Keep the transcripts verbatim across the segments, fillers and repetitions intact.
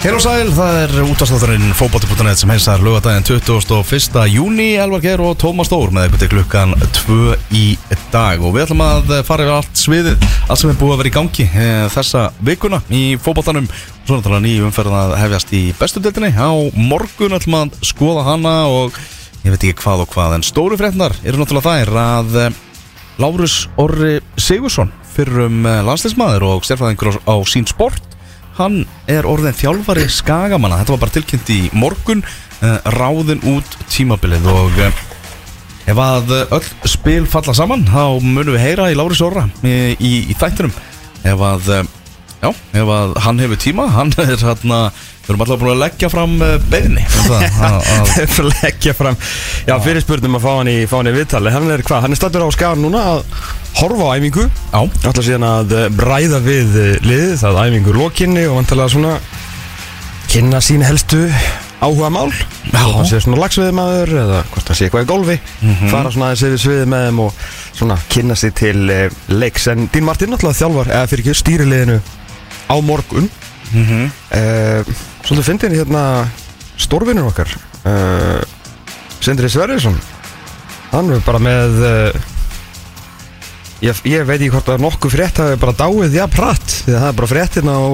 Heil og sæl, það er útvarpsþátturinn fótbolti punktur net sem heilsar laugardaginn tuttugasta og fyrsta júní. Elvar Geir og Tómas Þór með ykkur til klukkan tvö í dag. Og við ætlum að fara yfir allt sviðið, allt sem er búið að vera í gangi e, þessa vikuna í fótboltanum. Svo náttúrulega ný umferð að hefjast í bestu deildinni. Á morgun ætlum að skoða hana og ég veit ekki hvað og hvað. En stóru fréttirnar eru náttúrulega þær að e, Lárus Orri Sigurðsson, fyrrum landsliðsmaður og sérfræðingur á, á Sín Sport, hann er orðin þjálfari Skagamanna. Þetta var bara tilkynnt í morgun, uh, ráðinn út tímabilið. Og uh, ef að öll spil falla saman, þá munum við heyra í Lárusi Orra í, í, í þættinum. Ef að, uh, já, ef að hann hefur tíma, hann er hérna, við erum alltaf búin að leggja fram uh, beiðni. Að leggja fram, já, fyrir spurnum að fá hann í, fá hann í viðtali. Hann er hvað, hann er staddur á Skagan núna að horfa á æfingu. Já. Ætla síðan að bræða við liðið, það æfingu lokinni og vantarlega svona kynna sín helstu áhuga mál. Já. Hann sé svona lagsviðmaður eða hvort hann sé eitthvað í golfi. Mm-hmm. Fara svona aðeins yfir sviðið með þeim og svona kynna sig til uh, leiks. En Dín Martin náttúrulega þjálfar, eða fyrir ekki stýriliðinu á morgun. Mm-hmm. uh, Svolítið fyndin hérna stórvinur okkar, uh, Sindri Sverrisson. Hann er bara með uh, Ég, ég veit ekki hvort að nokkuð frétt hafi bara dáið ja pratt, því að það er bara fréttin á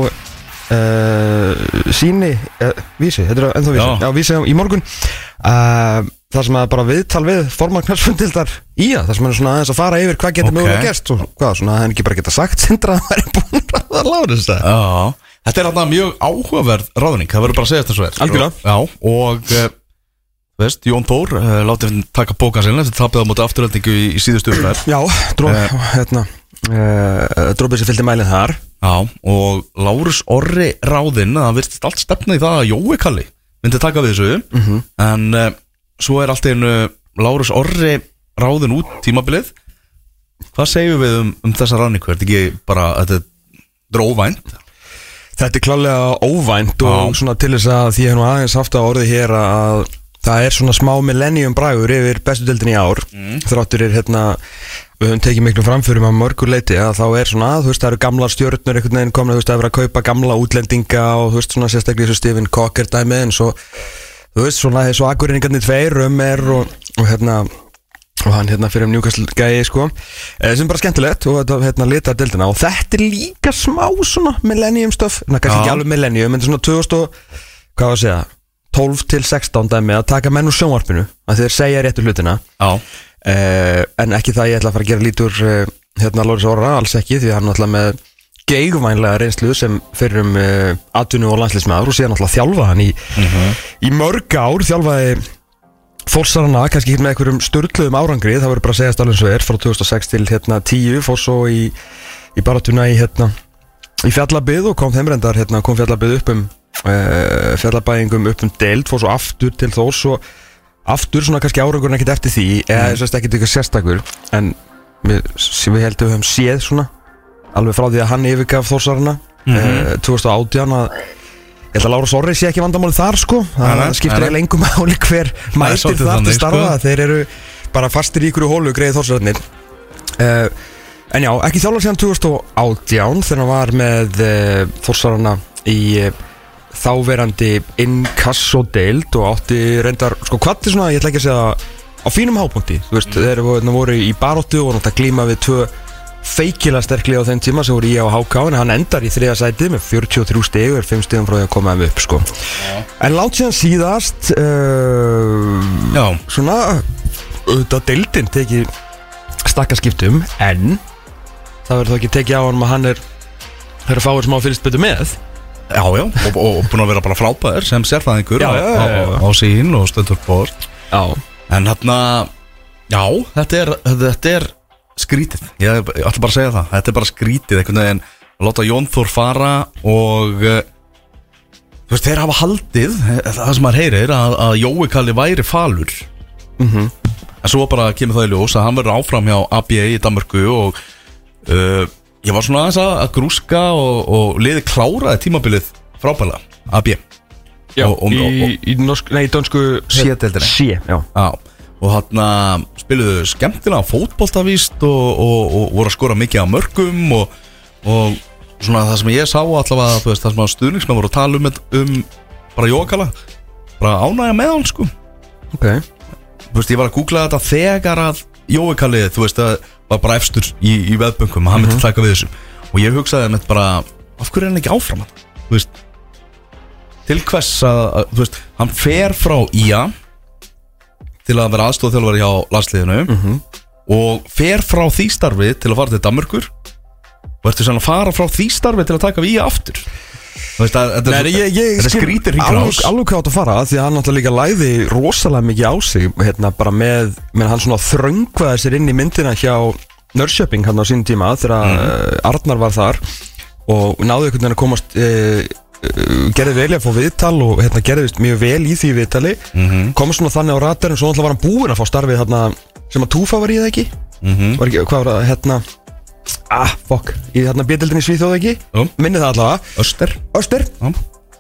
uh, síni, uh, vísi, þetta er ennþá vísi, já, já vísi í morgun. Uh, það sem að bara viðtal við formann knattspyrnudildar í að það sem er svona aðeins að fara yfir hvað getur okay. mögulega gerst og hvað, svona að hann ekki bara geta sagt Sindra að það er búin að það Lárus það. Já, þetta er alltaf mjög áhugaverð ráðning, það verður bara að segja þetta svo er. Algjörlega. Já, og uh, veist, Jón Þór, uh, látið taka bókan sinna þetta tapið á móti afturhaldingu í, í síðustu umferð. Já, dró, uh, hérna uh, drópið sér fylgdi mælinn þar. Já, og Lárus Orri ráðinn, það virtist allt stefna í það að Jói Kalli myndi taka við þessu. Mm-hmm. En uh, svo er allt einu Lárus Orri ráðinn út tímabilið. Hvað segjum við um, um þessa ráðningu? Er þetta ekki bara, þetta er óvænt? Þetta er klálega óvænt og Já. Svona til þess að því ég hef nú aðeins haft að orði hér að það er svona smá millennium bragur yfir bestu deildinni í ár. Mm. Þráttur er hérna, við höfum tekið miklu framförum að mörgur leiti að þá er svona, þú veist, það eru gamlar stjörnur einhvern veginn komin, þú veist, það er verið að kaupa gamla útlendinga og þú veist, svona sérstaklega þessu Stephen Cocker dæmi en svo, þú veist, svona þessu Akureyringarnir tveir um er og, og hérna, og hann hérna fyrir um Newcastle gæi, sko, eh, sem bara skemmtilegt og þetta, hérna, litar deildina og þetta er líka smá svona millennium stuff, ná, kannski ekki alveg millennium, en svona tvö þúsund og, hvað var að segja, tólf til sextán dæmi að taka menn úr sjónvarpinu að þeir segja réttu hlutina. Já. Uh, en ekki það ég ætla að fara að gera lítur uh, hérna Lárus Orra, alls ekki því að hann ætla með geigvænlega reynslu sem fyrir um uh, atvinnu og landsliðsmaður og síðan ætla að þjálfa hann í, mm-hmm. í mörg ár, þjálfaði Þórsarana, kannski ekki með einhverjum sturluðum árangri, það verður bara að segja alveg eins og er frá tvö þúsund og sex til hérna tíu, fór svo í, í baráttuna í hérna í Fjallabið og kom þeim reyndar hérna, kom Fjallabið upp um Uh, fjallabæðingum upp um deild, fór svo aftur til Þórs og aftur svona kannski árangurinn ekkert eftir því eða mm. þess að ekkert eitthvað sérstakur en við, sem við heldum við höfum séð svona alveg frá því að hann yfirgaf Þórsarana mm-hmm. uh, tvö þúsund og átján að ég held að Lárus Orri sé ekki vandamáli þar sko það Æ, skiptir eiginlega engum máli hver mætir það til starfa sko. Þeir eru bara fastir í ykkur hólu greið Þórsararnir uh, en já, ekki þjálfur síðan tvö þúsund og átján þegar hann var með uh, Þórsarana í uh, þáverandi inkassodeild og átti reyndar, sko hvað er svona, ég ætla ekki að segja á fínum hápunkti, þú veist, mm. þeir voru í baráttu og náttúrulega glíma við tvö feikilega sterkli á þenn tíma sem voru í á H K en hann endar í þriðja sæti með fjörutíu og þrjú stig og er fimm stigum frá því að koma þeim upp, sko. Ja. En látt síðan síðast, uh, Já. svona, auðvitað deildin tekið stakkaskiptum en það verður þá ekki tekið á hann að hann er, þeir eru fáir sem á fylgst betur með. Já, já, og, og búin að vera bara frábæður sem sérfræðingur á, á, á sín og stöndurport. Já. En hérna, já, þetta er, þetta er skrítið. Ég, ég ætla bara að segja það. Þetta er bara skrítið, einhvern veginn að láta Jón Þór fara og þú veist, þeir hafa haldið, það sem maður heyrir, að, að Jói Kalli væri falur. Mhm. En svo bara kemur það í ljós að hann verður áfram hjá A B A í Danmörku og uh, ég var svona aðeins að grúska og, og liði kláraði tímabilið frábælega, A B. Já, og, og, í, og, í norsk, nei, dönsku C-deildinni. C, já. Já, og þarna spiluðu skemmtilega fótboltavíst og, og, og voru að skora mikið á mörgum og, og svona það sem ég sá allavega, þú veist, það sem að stuðningsmenn voru að tala um, um bara Jóakala, bara ánægja með hann, sko. Ok. Þú veist, ég var að googla þetta þegar að Jóakalið, þú veist, það var bara efstur í, í veðbönkum, hann myndi taka við þessu. Og ég hugsaði með bara, af hverju er hann ekki áfram hann? Þú veist, til hvers að, að, þú veist, hann fer frá í a til að vera aðstoðarþjálfari hjá landsliðinu mm-hmm. og fer frá því starfi til að fara til Danmörkur og ertu sann að fara frá því starfi til að taka við í a aftur. Þú veist, að, þetta, Nei, ég, ég, þetta skrítir hringrás. Alveg hvað átt að fara, því að hann náttúrulega líka læði rosalega mikið á sig, hérna, bara með, með hann svona þröngvaði sér inn í myndina hjá Norrköping hann á sín tíma þegar mm. Arnar var þar og náðu einhvern veginn að komast e, e, gerði vel að fá viðtal og hérna, gerði mjög vel í því viðtali mm-hmm. komast svona þannig á radarinn, svo náttúrulega var hann búinn að fá starfið hérna, sem að Túfa var í það ekki mm-hmm. var ekki, hvað var það, hérna ah, fuck, í hérna B-deildinni í Svíþjóð ekki oh. minni það allavega Öster Öster oh.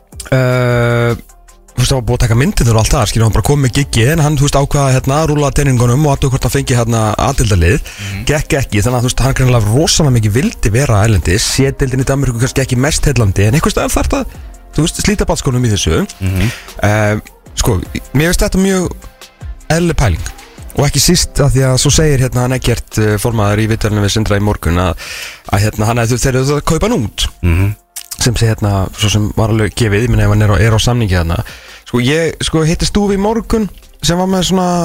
uh, Þú veist, það var búið að taka myndinur og allt það, skilur, hann bara kom með giggi en hann, þú veist, ákvaða hérna að rúla teiningunum og aðtöku hvort hann fengi hérna aðildalið mm. gekk ekki, þannig að þú veist, hann greinlega rosalega mikið vildi vera ælendis, sédeildin í Danmörku kannski ekki mest heillandi, en einhvers staðar þarf það, þú veist, slíta balskónum í þessu mm-hmm. uh, Sko, mér finnst þetta mjög eðlileg pæling og ekki síst að því að svo segir hérna hann Eggert uh, formaður í viðtalinu við Sindra í morgun að, að hérna hann hefði þeir eru að kaupa hann út mm-hmm. sem sé hérna, svo sem var alveg gefið, ég minna ef hann er á, er á samningi hérna sko ég, sko hitti Stúfi í morgun sem var með svona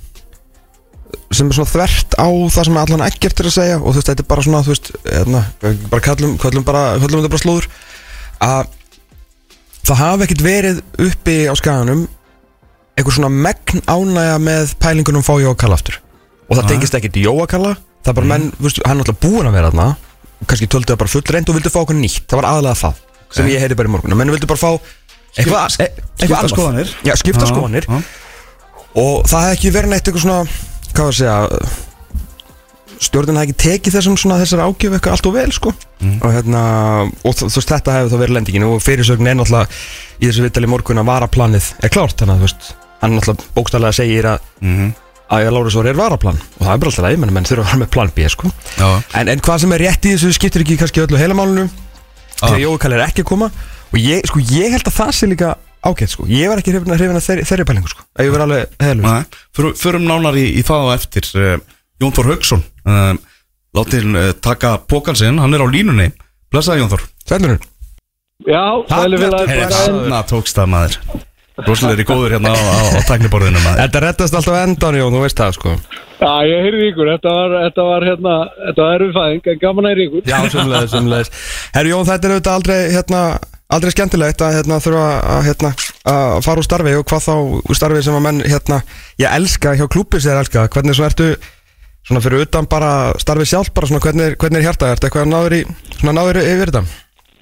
sem er svona þvert á það sem allan Eggert er að segja og þú veist, þetta er bara svona, þú veist hérna, bara kallum, kallum bara kallum þetta bara slúður að það hafi ekkert verið uppi á skaganum einhver svona megn ánægja með pælingunum fá Jóakala aftur og það tengist ekkert í Jóakala, það er bara mm. menn, þú veist, hann er alltaf búinn að vera þarna kannski töldu það bara full reynd og vildu fá okkur nýtt, það var aðalega það sem okay. ég heyri bara í morgun, menn vildu bara fá eitthvað, e, eitthvað skipta skoðanir já, skipta ah, skoðanir ah. og það hefði ekki verið neitt eitthvað svona, hvað var að segja stjórnin hefði ekki tekið þessum svona þessar ágjöf eitthvað allt og vel sko mm. og hérna, og þú veist, þetta hefði þá verið lendingin og fyrirsögn er náttúrulega í þessu viðtali í morgun að varaplanið er klárt, þannig að þú veist hann náttúrulega bókstaflega segir að mm. að Lárus Orri er varaplan og það er bara alltaf leið, menn þurfa að vera með plan B sko en, en hvað sem er rétt í þessu skiptir ekki kannski öllu heilamálunu ah. þegar Jóakala er ekki að koma og ég, sko, ég held að það sé líka ágætt sko, ég var ekki hrifin að hrifin að þeirri, þeirri pælingu sko, að ég var alveg heilugur. Fyrir, Förum nánar í, í það á eftir, uh, Jón Þór Hauksson, uh, látið uh, taka pókan sinn, hann er á línunni, blessaði Jón Þór. Sælunum. Já, sælufélag. Þarna tókst það maður, rosalegri góður hérna á, á, á tækniborðinu maður. Þetta reddast alltaf endan Jón, þú veist það sko. Já, ég heyrði ykkur, þetta var, þetta var hérna, þetta var erfið fæðing, en gaman að heyra ykkur. Já, sömulegis, sömulegis. Herri Jón, þetta er auðvitað aldrei, hérna, aldrei skemmtilegt að hérna, þurfa að, hérna, að fara úr starfi og hvað þá úr starfi sem að menn, hérna, ég elska hjá klúbbis er elska, hvernig svo ertu, svona fyrir utan bara starfi sjálf, bara svona hvernig, hvernig er hjartað, ertu eitthvað náður í, svona náður yfir þetta?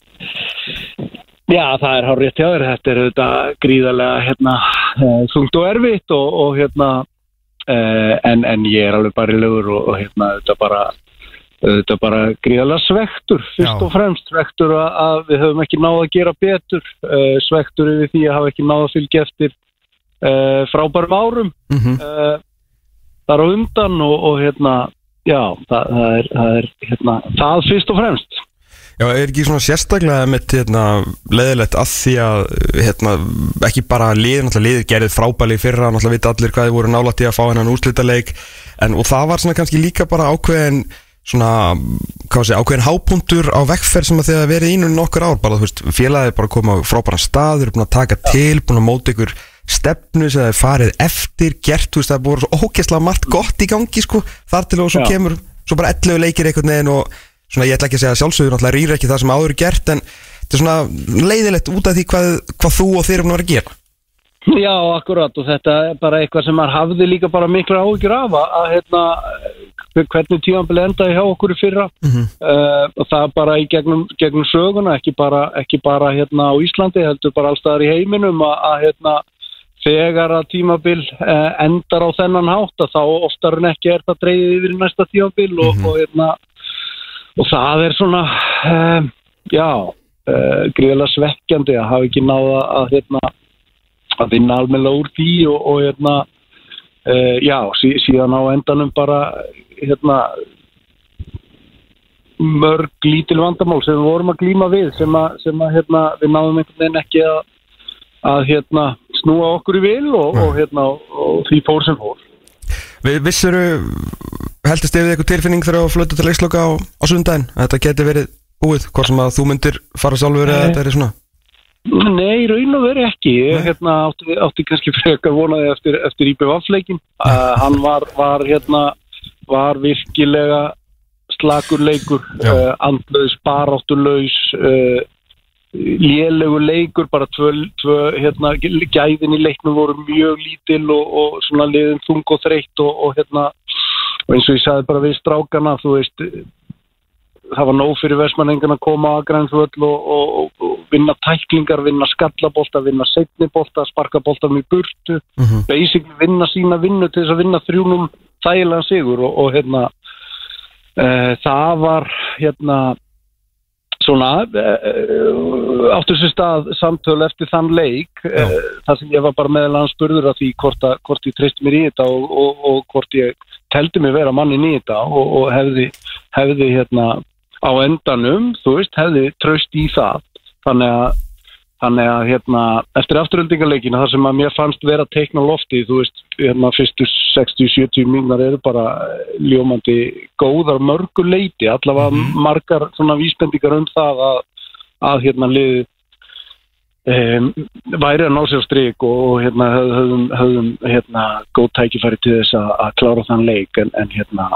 Já, það er hár rétt hjá þér, þetta er auðvitað gríðarlega, hérna, þungt og erfitt og, og hérna, Uh, en, en ég er alveg bara í lögur og, og hérna þetta bara þetta bara gríðarlega svektur fyrst Já. Og fremst svektur að, að við höfum ekki náð að gera betur uh, svektur yfir því að hafa ekki náð að fylgja eftir uh, frábærum árum mm-hmm. uh, þar á undan og, og hérna já, það, það er, það er hérna, það fyrst og fremst. Já, er ekki svona sérstaklega mitt hérna, leiðilegt að því að hérna, ekki bara liðið, náttúrulega liðið gerðið frábæli fyrra, náttúrulega vita allir hvað þið voru nálægt í að fá hennan úrslitaleik en, og það var svona kannski líka bara ákveðin svona, hvað sé, ákveðin hápunktur á vekkferð sem að þið hafa verið í núna nokkur ár, bara þú veist, félagið bara koma á frábæran stað, þið eru búin að taka til, búin að móta ykkur stefnu sem það er farið eftir, gert, þú veist, það er búin svo ógeðslega margt gott í gangi, sko, þar til og svo Já. Kemur, svo bara ellefu leikir einhvern veginn og svona ég ætla ekki að segja sjálfsögur, náttúrulega rýr ekki það sem áður er gert en þetta er svona leiðilegt út af því hvað, hvað þú og þeir eru búin að vera að gera. Já, akkurat og þetta er bara eitthvað sem maður hafði líka bara mikla áhyggjur af að, að hérna, hvernig tímabilið endaði hjá okkur í fyrra mm-hmm. uh, og það bara í gegnum, gegnum söguna, ekki bara, ekki bara hérna á Íslandi, heldur bara allstaðar í heiminum að, að hérna, þegar að tímabil uh, endar á þennan hátt að þá oftar en ekki er það dreigið yfir í næsta tímabil og, mm-hmm. og hérna Og það er svona, uh, já, uh, gríðarlega svekkjandi að hafa ekki náða að, hérna, að vinna almennilega úr því og, og hérna, uh, já, sí, síðan á endanum bara, hérna, mörg lítil vandamál sem við vorum að glíma við sem að, sem að hérna, við náðum einhvern veginn ekki að, að hérna, snúa okkur í vil og, og, hérna, og því fór sem fór. Við vissuru, heldist yfir eitthvað tilfinning þegar að flöta til leiksloka á, á sundaginn að þetta geti verið búið, hvort sem að þú myndir fara sjálfur eða þetta er svona? Nei, raun og veri ekki. Ég hérna, átti, átti kannski frekar vonaði eftir, eftir í bé vé-leikin. Uh, hann var, var, hérna, var virkilega slakur leikur, uh, andlaus, baráttulaus, uh, lélegur leikur, bara tvö, tvö hérna, gæðin í leiknum voru mjög lítil og, og svona liðin þung og þreytt og, og hérna, og eins og ég sagði bara við strákana, þú veist, það var nóg fyrir Vestmannaeyinga að koma á Akranesvöll og, og, og, og vinna tæklingar, vinna skallabolta, vinna seinnibolta, sparka boltanum í burtu, mm-hmm. basically vinna sína vinnu til þess að vinna þrjú núll þægilegan sigur og, og hérna e, það var hérna svona e, áttu sér stað samtöl eftir þann leik e, þar sem ég var bara meðal annars spurður af því hvort, að, hvort ég treysti mér í þetta og, og, og hvort ég teldi mig vera mannin í þetta og, og hefði, hefði hérna á endanum, þú veist, hefði traust í það. Þannig að, þannig að hérna, eftir afturöldingarleikina, þar sem að mér fannst vera teikn á lofti, þú veist, hérna, fyrstu sextíu til sjötíu mínútur eru bara ljómandi góðar mörgu leiti, allavega mm-hmm. margar svona vísbendingar um það að, að hérna, liðið um, væri að ná sér á strik og, og hérna, höfðum, höfðum hérna, góð tækifæri til þess að, að klára þann leik, en, en hérna,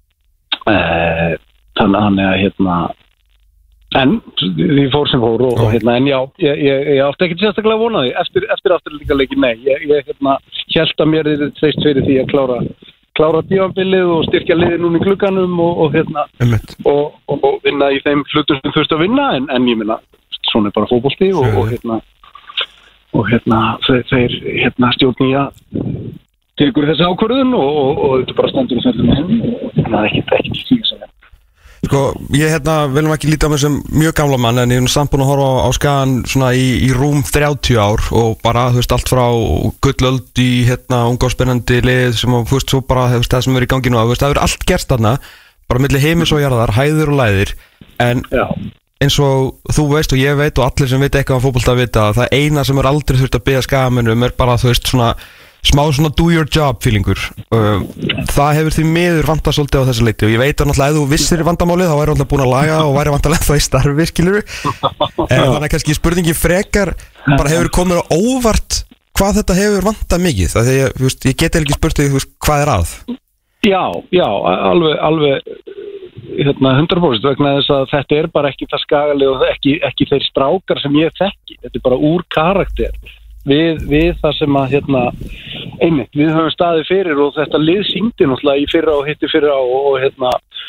uh, þannig að hérna en því fór sem fór og, og hérna en já, ég, ég, ég átti ekki sérstaklega að vona því eftir, eftir afturlíkaleikin, nei ég, ég hérna, hélt að mér er treyst fyrir því að klára klára tímabilið og styrkja liðið núna í glugganum og, og hérna og, og, og vinna í þeim hlutum sem þurfti að vinna en, en ég minna, svona er bara fótbolti og, og hérna og hérna þeir, þeir hérna stjórn í að tekur þessi ákvörðun og, og, og þetta bara stendur í þessum með henni og hérna ekki ekki til því að Sko, ég hérna viljum ekki líta á mig sem mjög gamla mann en ég er samt búin að horfa á, á skagan svona í, í rúm þrjátíu ár og bara, þú veist, allt frá gullöld í hérna unga og spennandi lið sem, þú veist, svo bara, þú veist, það sem er í gangi nú þú veist, það er allt gerst þarna, bara milli heimis og jarðar, hæðir og læðir en Já. eins og þú veist og ég veit og allir sem veit eitthvað um fótbolta vita að það eina sem er aldrei þurft að biðja skagamönnum er bara, þú veist, svona smá svona do your job feelingur uh, það hefur því miður vantað svolítið á þessu leiti og ég veit að náttúrulega ef þú vissir vandamálið þá væri náttúrulega búin að laga og væri vantarlega það í starfi skilur en þannig að kannski spurningi frekar bara hefur komið á óvart hvað þetta hefur vantað mikið það því að veist, ég geti ekki spurt því hvað er að Já, já, alveg, alveg hérna, hundrað prósent vegna þess að þetta er bara ekki það skagalið og ekki, ekki þeir strákar sem ég þekki þetta er bara úr karakter Við, við það sem að hérna, einmitt, við höfum staðið fyrir og þetta lið sýndi náttúrulega í fyrra og hitti fyrra og, og hérna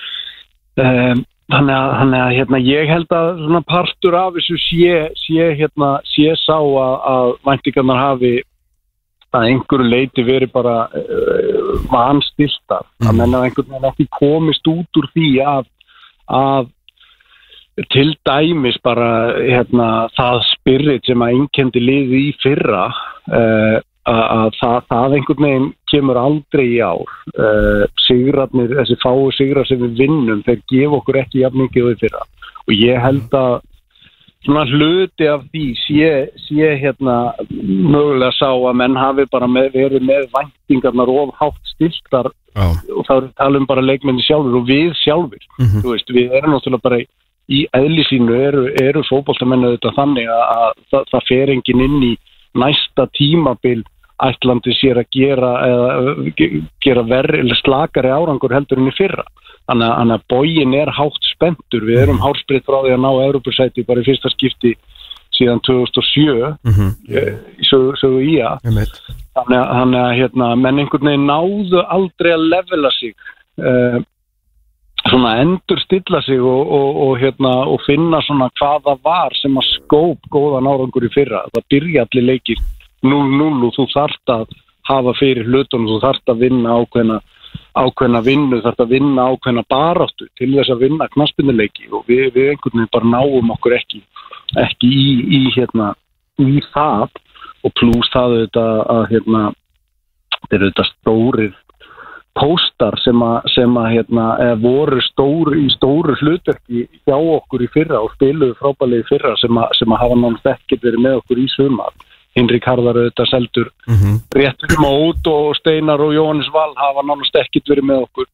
um, þannig að, þannig að hérna, ég held að svona partur af þessu sé, sé, hérna, sé sá að, að væntingarnar hafi að einhverju leiti verið bara uh, vanstiltar mm. að menna einhvern veginn ekki komist út úr því að, að til dæmis bara hérna, það spirit sem að einkenndi liði í fyrra uh, að það, það einhvern veginn kemur aldrei í ár uh, sigrarnir, þessi fáu sigrar sem við vinnum, þeir gefa okkur ekki jafn mikið í fyrra og ég held að svona hluti af því sé, sé hérna mögulega sá að menn hafi bara með, verið með væntingarnar of hátt stiltar oh. og þá er talum bara leikmenni sjálfur og við sjálfur mm-hmm. þú veist, við erum náttúrulega bara í eðli sínu eru, eru fótboltamenn auðvitað þannig að, að það, það fer enginn inn í næsta tímabil ætlandi sér að gera eða gera verri eller slakari árangur heldur enn í fyrra þannig að, að bógin er hátt spenntur við erum hálsbreytt frá því að ná Evrópusæti bara í fyrsta skipti síðan tvö þúsund og sjö mm-hmm. í sögu, sögu í að þannig að, þannig að hérna, menn einhvern veginn náðu aldrei að levela sig uh, svona endur stilla sig og, og, og, hérna, og finna svona hvað það var sem að skóp góðan árangur í fyrra. Það byrja allir leikir núll núll og þú þarft að hafa fyrir hlutunum, þú þarft að vinna ákveðna, ákveðna vinnu, þú þarft að vinna ákveðna baráttu til þess að vinna knattspyrnuleiki og við, við einhvern veginn bara náum okkur ekki, ekki í, í, hérna, í það og plús það auðvitað að hérna, þetta er auðvitað stórir póstar sem að, sem að hérna, voru stór, í stóru hlutverki hjá okkur í fyrra og spiluðu frábærlega í fyrra sem að, sem að hafa nánast ekkert verið með okkur í sumar. Hinrik Harðar auðvitað seldur mm-hmm. rétt fyrir mót og Steinar og Jóhannes Val hafa nánast ekkert verið með okkur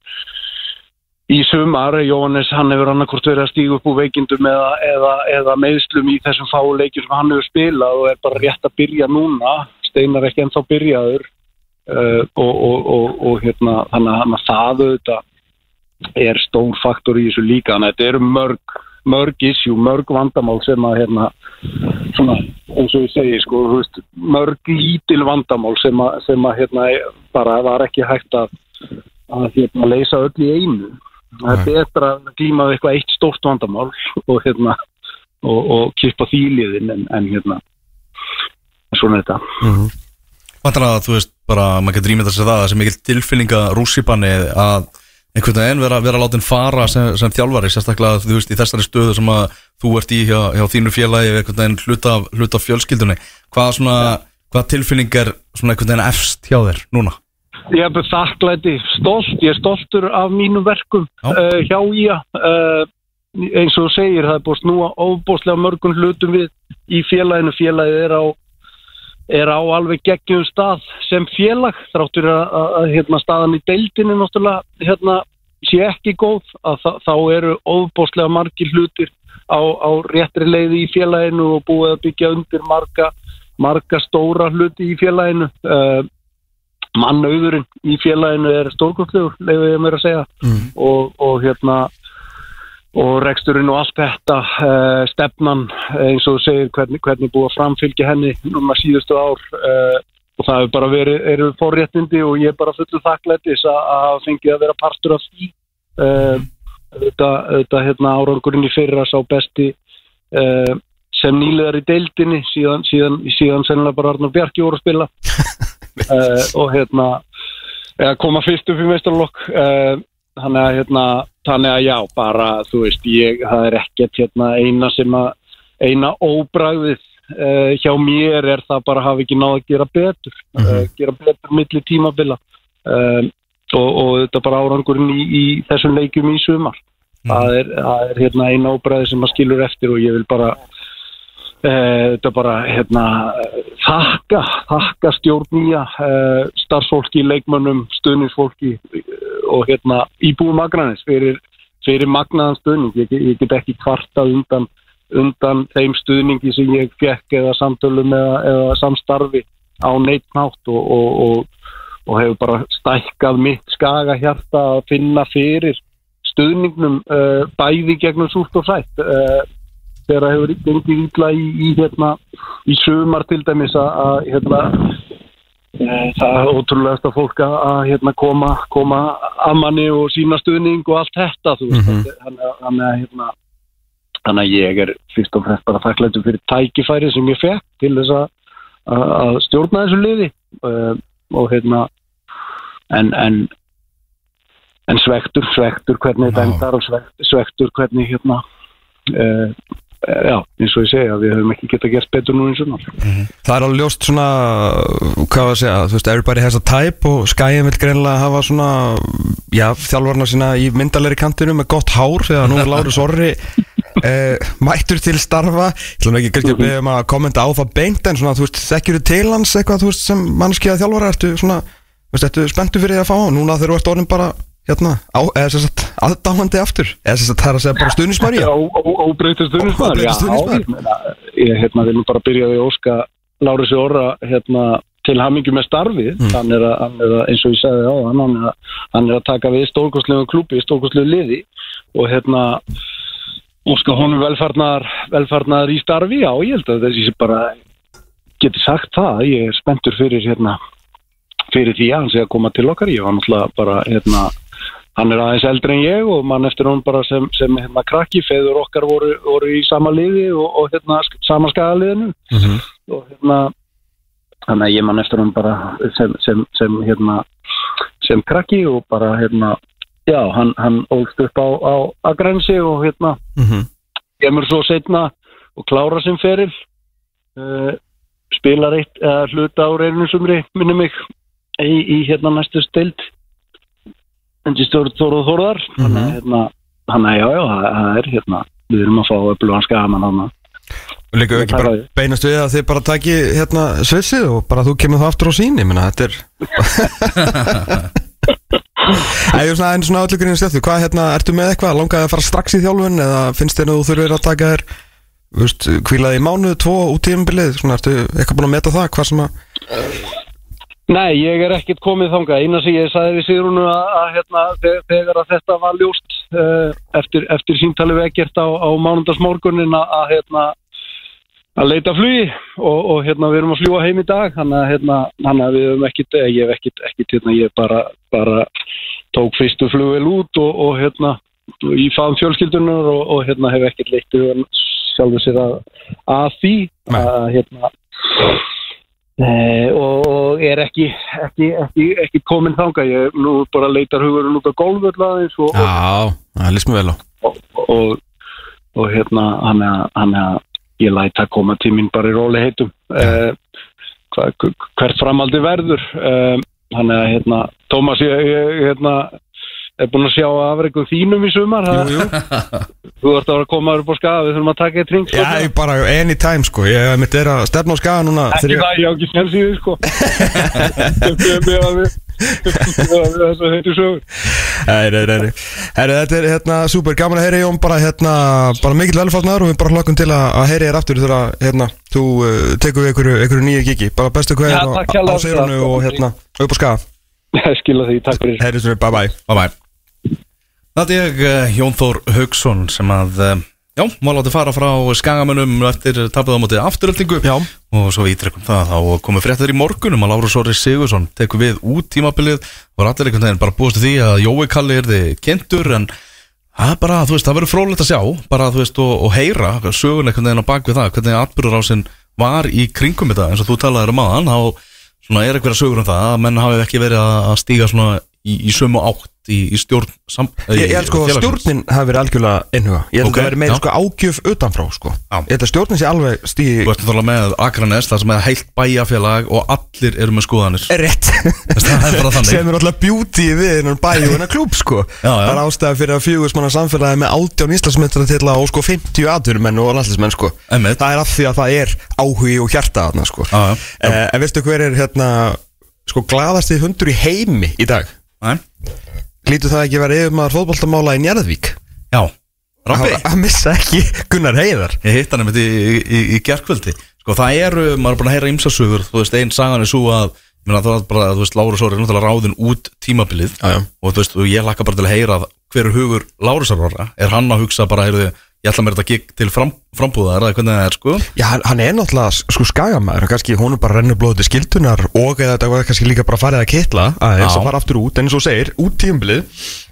í sumar. Jóhannes, hann hefur annarkvort verið að stíga upp úr veikindum eða, eða, eða meðslum í þessum fáu leikjum sem hann hefur spilað og er bara rétt að byrja núna. Steinar er ekki ennþá byrjaður uh, og, og, og, og hérna, þannig að það auðvitað er stór faktor í þessu líka. Þannig að þetta eru mörg, mörg issue, mörg vandamál sem að hérna, svona, eins og ég segi, sko, þú veist, mörg lítil vandamál sem að, sem að hérna, bara var ekki hægt að, að hérna, leysa öll í einu. Það er betra að glíma við eitthvað eitt stórt vandamál og, hérna, og, og kippa því í liðin en, en hérna, svona þetta. Mm-hmm. Vantar að þú veist bara, maður getur ímyndað sér það að sem mikil tilfinninga rússipanni að einhvern veginn vera, vera látin fara sem, sem þjálfari, sérstaklega þú veist í þessari stöðu sem að þú ert í hjá, hjá þínu félagi einhvern veginn hluta, hluta fjölskyldunni. Hvað svona, hvað tilfinning er svona einhvern veginn efst hjá þér núna? Ég er bara þakklæti, stolt, ég er stoltur af mínum verkum uh, hjá í a uh, eins og þú segir, það er búið snúa ofboðslega mörgum hlutum við í félaginu. Félagið er á er á alveg geggjum stað sem félag, þráttur að, að, að hérna, staðan í deildinni náttúrulega hérna, sé ekki góð, að þa þá eru ofboðslega margir hlutir á, á réttri leiði í félaginu og búið að byggja undir marga, marga stóra hluti í félaginu. Uh, mannauðurinn í félaginu er stórkostlegur, leiði ég mér að segja, mm. og, og hérna og reksturinn og allt þetta uh, stefnan, eins og þú segir hvernig, hvernig búið að framfylgja henni núna síðustu ár uh, og það hefur bara verið, eru forréttindi og ég er bara fullu þakklætis að hafa fengið að vera partur af því uh, þetta, þetta hérna árangurinn í fyrra sá besti uh, sem nýliðar í deildinni síðan, síðan, síðan sennilega bara Arnór Bjarki voru að spila uh, og hérna eða koma fyrst upp í meistaralokk uh, þannig að hérna þannig að já, bara, þú veist, ég, það er ekkert hérna eina sem að, eina óbragðið uh, hjá mér er það bara hafa ekki náð að gera betur, mm-hmm. uh, gera betur milli tímabila uh, og, og þetta bara árangurinn í, í þessum leikjum í sumar. Mm-hmm. Það er, það er hérna eina óbragðið sem að skilur eftir og ég vil bara, uh, þetta bara, hérna, þakka, þakka stjórnýja, uh, starfsfólki, leikmönnum, stuðningsfólki og hérna íbúum Akranes fyrir, fyrir magnaðan stuðning. Ég, ég get ekki kvartað undan, undan þeim stuðningi sem ég fekk eða samtölum eða, eða samstarfi á neitt nátt og, og, og, og hefur bara stækkað mitt skagahjarta að finna fyrir stuðningnum uh, bæði gegnum súrt og sætt. Uh, þegar hefur gengið illa í, í, hérna, í sumar til dæmis að hérna, það er ótrúlegasta fólk að hérna, koma, koma að manni og sína stuðning og allt þetta þú veist, mm-hmm. þannig að hérna, þannig að ég er fyrst og fremst bara þakklætur fyrir tækifæri sem ég fekk til þess að, að stjórna þessu liði uh, og hérna en, en en svektur, svektur hvernig þetta endar og svektur, svektur hvernig hérna uh, já, eins og ég segja, við höfum ekki getað gert betur nú eins og náttúrulega. Mm-hmm. Það er alveg ljóst svona, hvað að segja, þú veist, everybody has a type og Skæin vil greinilega hafa svona, já, þjálfarna sína í myndalegri kantinu með gott hár, þegar nú er Lárus Orri eh, mættur til starfa. Ég ætlum ekki kannski að beða um að kommenta á það beint, en svona, þú veist, þekkjur þú til hans eitthvað, þú veist, sem mannskeiða þjálfara, ertu svona, þú veist, ertu spenntur fyrir því að fá hann, núna þegar þú ert orðin bara hérna, á, eða sem sagt aðdáandi aftur, eða sem sagt það er að segja bara stuðningsmæri óbreytur stuðningsmæri, já, ég hérna vil nú bara byrja við óska Lárusi Orra hérna til hamingju með starfið, mm. hann, er að, hann er að, eins og ég sagði á hann, hann er að, hann er að taka við stórkostlegu klúbbi, stórkostlegu liði og hérna óska honum velfarnar, velfarnar í starfi, já, ég held að þessi bara geti sagt það, ég er spenntur fyrir hérna, fyrir því að hann sé að koma til okkar, ég var náttúrulega bara hérna hann er aðeins eldri en ég og mann eftir hún bara sem, sem hérna krakki, feður okkar voru, voru í sama liði og, og hérna sama skagaliðinu mm-hmm. og hérna þannig að ég mann eftir hún bara sem, sem, sem hérna sem krakki og bara hérna já, hann, hann ólst upp á, á Akranesi og hérna mm-hmm. kemur svo seinna og klára sem feril uh, spilar eitt eða hluta á reynum sumri minni mig í, í hérna næstu stild stjórn Þórður Þórðar þannig að hérna, þannig að já, já, það, það er hérna, við erum að fá öflugan skagamann þarna. Og líka ekki bara beinast við að þið bara taki hérna svissið og bara þú kemur það aftur á síni, menna, þetta er Það er svona einn svona öllugurinn stjórn, hvað hérna, ertu með eitthvað, langaði að fara strax í þjálfun eða finnst þér að þú þurfir að taka þér, veist, hvílaði í mánuð, tvo út tímabilið, svona, ertu eitthvað búin að meta það, hvað sem að Nei, ég er ekkert komið þangað, eina sem ég sagði við Sigrúnu að, að hérna, þegar að þetta var ljóst uh, eftir, eftir símtali við Eggert á, á mánudagsmorgunin að, að hérna að leita flugi og, og hérna við erum að fljúa heim í dag þannig að hérna hann að við höfum ekkit ég hef ekkit, ekkit hérna ég bara bara tók fyrstu flugvél út og, og hérna í faðum fjölskyldunar og, og hérna hef ekkit leitt sjálfur sér að, að því að hérna e, og, og er ekki ekki, ekki, ekki komin þangað ég nú bara leitar hugurinn út á gólfvöllaðins og, Já, það líst mér vel á og, og, og hérna hann að, hann að ég læt að koma til mín bara í róli heitum uh, hva, hvert framaldi verður uh, hann er að hérna Tómas ég, ég hérna er búin að sjá afreikum þínum í sumar jú, jú. Þú ert að vera að koma upp á Skaga við þurfum að taka eitt ring Já, ég bara anytime sko ég mitt er að stefna á Skaga núna ekki ég... það, ég á ekki snels í því sko þess að heitir sögur Nei, nei, nei Herru, þetta er hérna super gaman að heyra Jón bara hérna, bara mikill velfarnaður og við bara hlokkum til að, að heyra þér aftur þegar hérna, þú uh, tekur við einhverju, einhverju nýju gigi bara bestu hverja á, á Sigrúnu og hérna upp á Skaga Skila því, takk fyrir Herru, svo bye bye Bye bye Það er uh, Jón Þór Hauksson sem að uh, já, má láti fara frá Skagamönnum eftir tapið á móti Afturöltingu Já. og svo við ítrekkum það þá komið fréttir í morgunum að Lárus Orri Sigurðsson tekur við út tímabilið og allir einhvern veginn bara búist því að Jói Kalli yrði kynntur en það er bara, þú veist, það verður fróðlegt að sjá bara, þú veist, og, og heyra sögun einhvern veginn á bak við það, hvernig atburðarásin var í kringum þetta, eins og þú talaðir um aðan þá svona er einhverja sögur um það að menn hafi ekki verið að stíga svona í, í sömu átt í, í stjórn sam, Ég, ég held sko að stjórnin hafi verið algjörlega einhuga Ég held okay, að það verið meira sko ágjöf utanfrá sko já. Ég held að stjórnin sé alveg stígi Þú ert náttúrulega með Akranes, það sem er heilt bæjarfélag og allir eru með skoðanir Rétt Það er bara þannig Sem er alltaf beauty við hennar bæju og hennar klúb sko já, já. Það er ástæða fyrir að fjögursmanna samfélagi með átján Íslandsmyndara til og sko fimmtíu atvinnumenn og landsliðsmenn sko Einmitt. Það er af því að það er áhugi og hjarta þarna sko já, já. Eh, En veistu hver er hérna sko glaðasti hundur í heimi í dag? Nei Lítur það ekki að vera yfirmaður fótboltamála í Njarðvík? Já, Rabbi Að missa ekki Gunnar Heiðar Ég hitt hann einmitt í, í, í, í gærkvöldi Sko það eru, maður er búin að heyra ýmsasögur Þú veist, einn sagan er svo að Menna, það er bara, þú veist, Lárus Orri er náttúrulega ráðinn út tímabilið já, já. Og þú veist, og ég hlakka bara til að heyra hver er hugur Lárus Orra Er hann að hugsa bara, heyrðu, ég ætla mér þetta gig til fram, frambúðar eða hvernig það er, sko Já, hann, hann er náttúrulega, sko, Skagamæður kannski hún er bara rennur blóð til skildunar og eða þetta var kannski líka bara farið að kitla aðeins að fara aftur út, en eins og segir, út tímabilið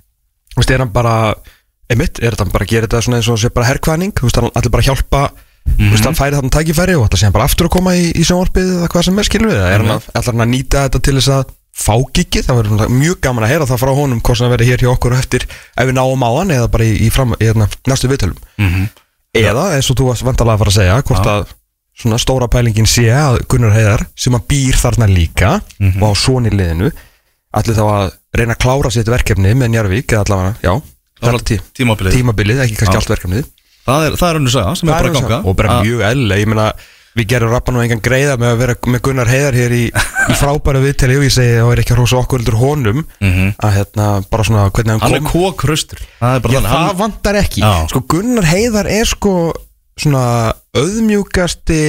Þú veist, er hann bara einmitt, er hann bara að gera þetta svona eins og sé bara herrkvæning, þú veist, hann allir bara hjálpa mm-hmm. þú veist, hann færi þarna tækifæri og þetta sé hann bara aftur að koma í, í sjónvarpið eða hvað sem er, skilur við, er hann allar hann að nýta þetta til þess að fá gigið, það verður mjög gaman að heyra það frá honum hvort sem það verður hér hjá okkur eftir ef við náum á hann eða bara í, í, fram, í hérna, næstu viðtölum mm-hmm. eða eins og þú varst vantarlega að fara að segja hvort að svona stóra pælingin sé að Gunnar Heiðar sem að býr þarna líka mm-hmm. og á svona í liðinu allir þá að reyna að klára sitt verkefni með Njarðvík eða allavega, já, tí, tímabilið. tímabilið, ekki kannski allt verkefnið Það er, það er önnur saga sem er bara að ganga og bara mjög eðlileg, ég meina við gerum rappan og engan greiða með að vera með Gunnar Heiðar hér í, í frábæru viðtali og ég segi að það er ekki að hrósa okkur undir honum mm-hmm. að hérna bara svona hvernig hann kom Hann er kókrustur Það, er Já, hann, það hann... vantar ekki Já. Sko Gunnar Heiðar er sko svona auðmjúkasti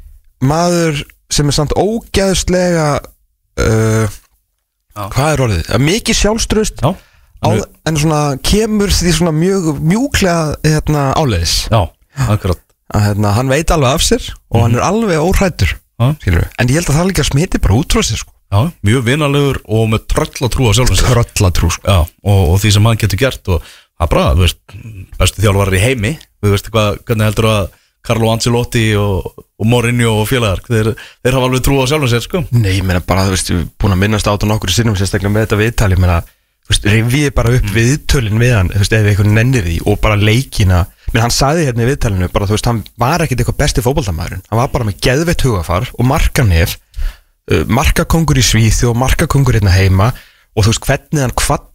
maður sem er samt ógeðslega uh, hvað er orðið? Mikið sjálfstraust á, en svona kemur því svona mjög mjúklega hérna, áleiðis Já, akkurat að hérna, hann veit alveg af sér og mm-hmm. hann er alveg óhræddur ah. en ég held að það líka smiti bara út frá sér sko. Já, mjög vinalegur og með tröllatrú á sjálfum sér Tröllatrú sko. Já, og, og því sem hann getur gert og það er bara, þú veist, bestu þjálfarar í heimi þú veist hvað, hvernig heldur að Carlo Ancelotti og, og Mourinho og félagar, þeir, þeir hafa alveg trú á sjálfum sér sko. Nei, ég meina bara, þú veist, við erum búin að minnast á þetta nokkur sinnum sérstaklega með þetta viðtali, ég meina þú veist, rifið bara upp mm. viðtölin við hann, þú veist, ef einhvern nennir því og bara leikina, menn hann sagði hérna í viðtalinu bara, þú veist, hann var ekkit eitthvað besti fótboltamaðurinn, hann var bara með geðveitt hugafar og markanef, uh, markakongur í Svíþjóð og markakongur hérna heima og þú veist, hvernig hann kvaddi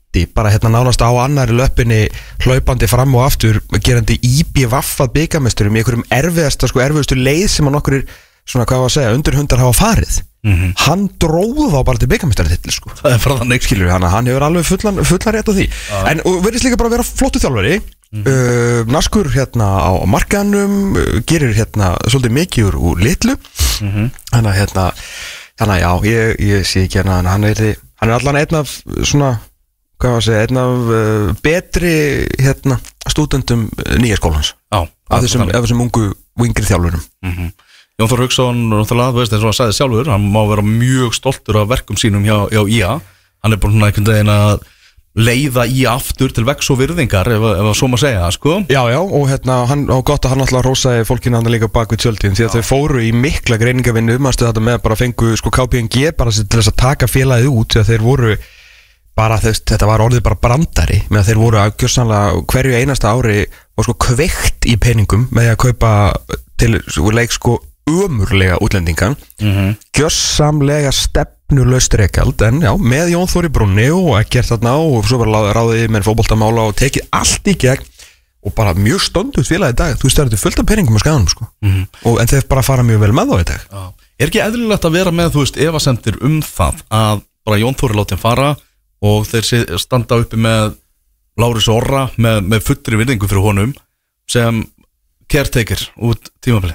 mætti bara hérna nánast á annari löppinni hlaupandi fram og aftur gerandi í bí vaffað byggamesturum í einhverjum erfiðasta sko erfiðustu leið sem að nokkur svona hvað var að segja undirhundar hafa farið mm-hmm. hann dróð þá bara til byggamestaratitil sko það er frá þannig skilur hann að hann hefur alveg fullan, fullan rétt á því ah. en og verðist líka bara að vera flottu þjálfari mm-hmm. uh, naskur hérna á markanum uh, gerir hérna svolítið mikið úr, úr litlu mm-hmm. þannig að hérna þannig að já ég, ég sé ekki hérna hann er, hann er allan einn af svona hvað var að segja, einn af uh, betri hérna stúdendum nýja skólans Já, af þessum, af þessum ungu vingri þjálfurum mm-hmm. Jón Þór Hauksson, náttúrulega, þú veist eins og hann sagði sjálfur hann má vera mjög stoltur af verkum sínum hjá, hjá í a hann er bara svona einhvern veginn að leiða í a aftur til vegs og virðingar ef, ef að svo má segja, sko Já, já, og hérna, hann, og gott að hann alltaf rósaði fólkinu hann líka bak við tjöldin því að já. Þau fóru í mikla greiningavinnu um að þetta með bara fengu, sko, K P N G bara til þess að taka félagið út því að þeir voru bara þess, þetta var orðið bara brandari með að þeir voru að gjörsanlega hverju einasta ári og sko kveikt í peningum með að kaupa til leik sko ömurlega útlendingan mm-hmm. gjörsamlega stefnulaust rekald en já, með Jón Þór í brunni og ekkert þarna og svo bara ráðið með fótboltamála og tekið allt í gegn og bara mjög stöndut félag í dag þú veist það eru fullt af peningum á skaganum sko mm-hmm. og, en þeir bara fara mjög vel með þá í dag já. Er ekki eðlilegt að vera með þú veist efasemdir um það að bara Jón Þór er látið fara og þeir standa uppi með Lárus Orra með, með fullri virðingu fyrir honum sem caretaker út tímabilið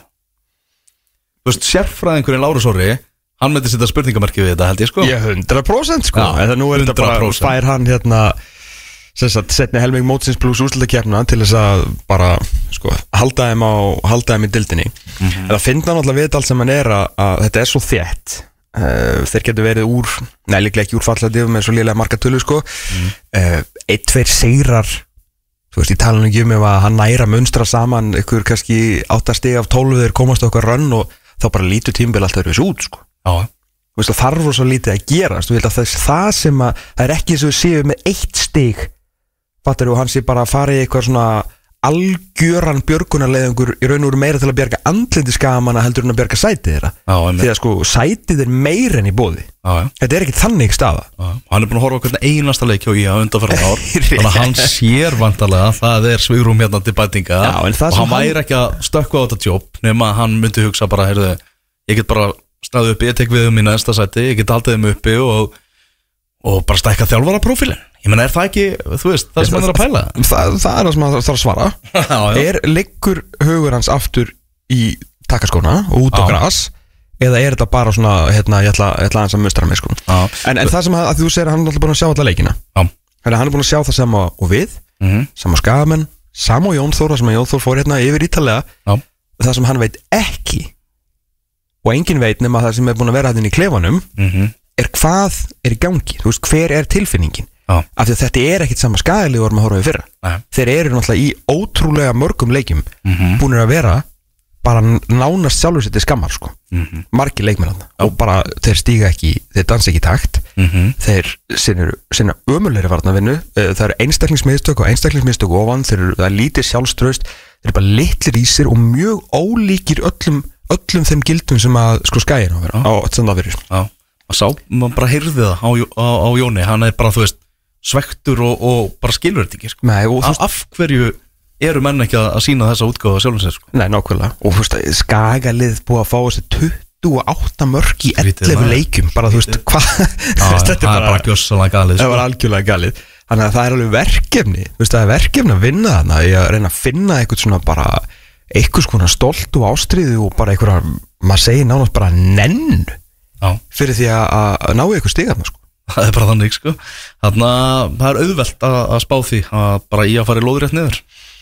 Þú veist, sérfræðingurinn Lárus Orri hann myndi setja spurningamarki við þetta held ég sko Ég hundra prósent sko Já, en nú er þetta bara fær hann hérna sem sagt setni helming mótsins pluss úrslitakeppna til þess að bara sko halda þeim á halda þeim í dildinni mm-hmm. en það finna náttúrulega við allt sem hann er að, að þetta er svo þétt uh, þeir getur verið úr næliklega ekki úr fallandi með svo lélega markatölu sko mm. uh, eitt, tveir sigrar þú veist, ég tala nú ekki um ef að hann næra munstra saman ykkur kannski áttastig af tólf þeir komast okkar rönn og þá bara lítur tímabil alltaf þessu út sko Já Þú veist, það þarf svo lítið að gerast þú veist að það, það sem að það er ekki eins og við séum með eitt stig fattar þú, hann sé bara að fara í eitthvað svona algjöran björgunarleiðingur í raun og veru meira til að bjarga andlindi skamanna heldur en að bjarga sætið þeirra því að sko sætið er meira enn í boði já, já. Þetta er ekki þannig staða já. Hann er búin að horfa hvernig einasta leik hjá í að undanferðan ár þannig að hann sér vantarlega að það er svigrúm hérna til bætinga já, og hann, hann væri ekki að stökkva á þetta jobb nema að hann myndi hugsa bara heyrðu, ég get bara staðið uppi, ég tek við um í næsta sæti ég get haldið þeim uppi og, og bara stækka þjálfaraprófílinn Ég menn, er það ekki, þú veist, það sem hann er að pæla? Það, það er það sem hann þarf að svara já, já. Er liggur hugur hans aftur í takkaskóna og út á gras eða er þetta bara svona, hérna, ég ætla, ég ætla aðeins að mustra mig sko en, en það sem að, að þú segir, hann er alltaf búin að sjá alla leikina Þannig, hann er búin að sjá það sama og við mm-hmm. sama skagamenn, sama og Jón Þór sem að Jón Þór fór hérna yfir ítalega já. Það sem hann veit ekki og enginn veit nema það sem er búin að vera hérna í klefanum mm-hmm. er hvað er í gangi, þú veist, hver er tilfinningin Ah. af því að þetta er ekkit sama skaðilegi vorum að horfa við fyrra Nei. Þeir eru náttúrulega í ótrúlega mörgum leikjum mm-hmm. búinir að vera bara nánast sjálfur sér til skammar sko. mm-hmm. margir leikmenn ah. og bara þeir stíga ekki, þeir dansa ekki í takt mm-hmm. þeir sinna ömulegri varnavinnu, það eru einstaklingsmiðstök og einstaklingsmiðstök ofan, þeir eru það er lítið sjálfstraust, þeir eru bara litlir í sér og mjög ólíkir öllum öllum þeim gildum sem að sko skæin á vera, ah. á þetta fyrir ah. að sá, maður bara heyrði það á, á, á Jóni, hann er bara, þú veist svektur og, og bara skilur þetta ekki sko. Nei, og, af, af hverju eru menn ekki að, að sína þessa útgáfa sjálfum sér sko? Nei, nákvæmlega og þú veist, skagalið búið að fá þessi tuttugu og átta mörk í ellefu leikjum bara þú veist, hvað það er bara, bara gjössalega galið það sko. var algjörlega galið, þannig að það er alveg verkefni þú veist, það er verkefni að vinna þarna ég að reyna að finna eitthvað svona bara eitthvað svona stolt og ástríðu og bara eitthvað, maður segir nánast bara nenn Já. fyrir því að, að ná eitthvað stigarna sko Það er bara þannig sko Þannig að það er auðvelt að, að spá því að bara í að fara í lóðrétt niður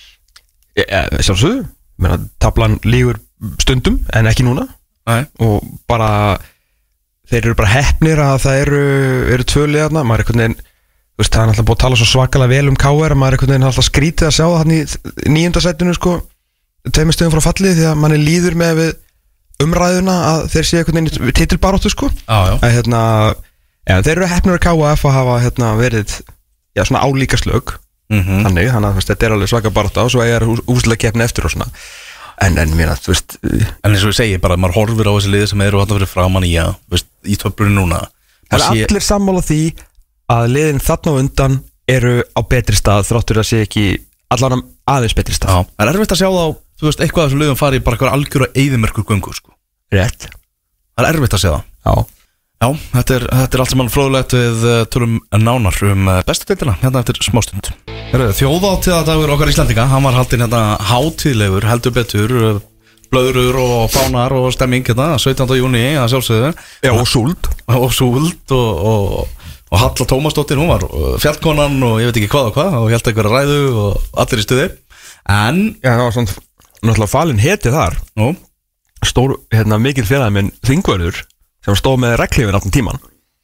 ja, Sjálfsögðu Tablan lígur stundum en ekki núna Nei. og bara þeir eru bara heppnir að það eru, eru tvö liðarna maður er einhvern veginn veist, það er alltaf búið að tala svo svakalega vel um K R að maður er einhvern veginn alltaf skrítið að sjá það hann í níunda sætinu sko tveimur stöðum frá fallið því að manni líður með við umræðuna að þeir séu einhvern veginn titilbaróttu sko ah, að hérna Já, þeir eru heppnir að K F að hafa hérna, verið já, svona álíka slög mm-hmm. þannig, þannig að þetta er alveg svaka barátta og svo er úrslega keppni eftir og svona en, en mér að, þú veist En eins og ég segi bara, maður horfir á þessi liði sem eru þarna fyrir framan í, já, veist, í töflunni núna Það er sé... allir sammála því að liðin þarna á undan eru á betri stað þráttur að sé ekki allan aðeins betri stað. Já, það er erfitt að sjá þá, þú veist, eitthvað af þessum liðum fari bara eitthvað algjör að eyðimerkur göngu, sko. Rétt. Það er erfitt að sjá það. Já. Já, þetta er, þetta er allt saman fróðlegt við uh, tölum nánar um uh, bestu deildina, hérna eftir smástund. Þjóðhátíðardagur okkar Íslandinga, hann var haldinn hérna hátíðlegur, heldur betur, uh, blöðrur og fánar og stemming hérna, sautjánda júní að sjálfsögðu. Já, og súld. Og súld og, og, og Halla Tómasdóttir, hún var fjallkonan og ég veit ekki hvað og hvað og held eitthvað ræðu og allir í stuði. En Já, það var svona, náttúrulega falin heti þar. Nú, Stór, hérna, mikil félagi minn Þingvörður sem stóð með reglífin allan tíman.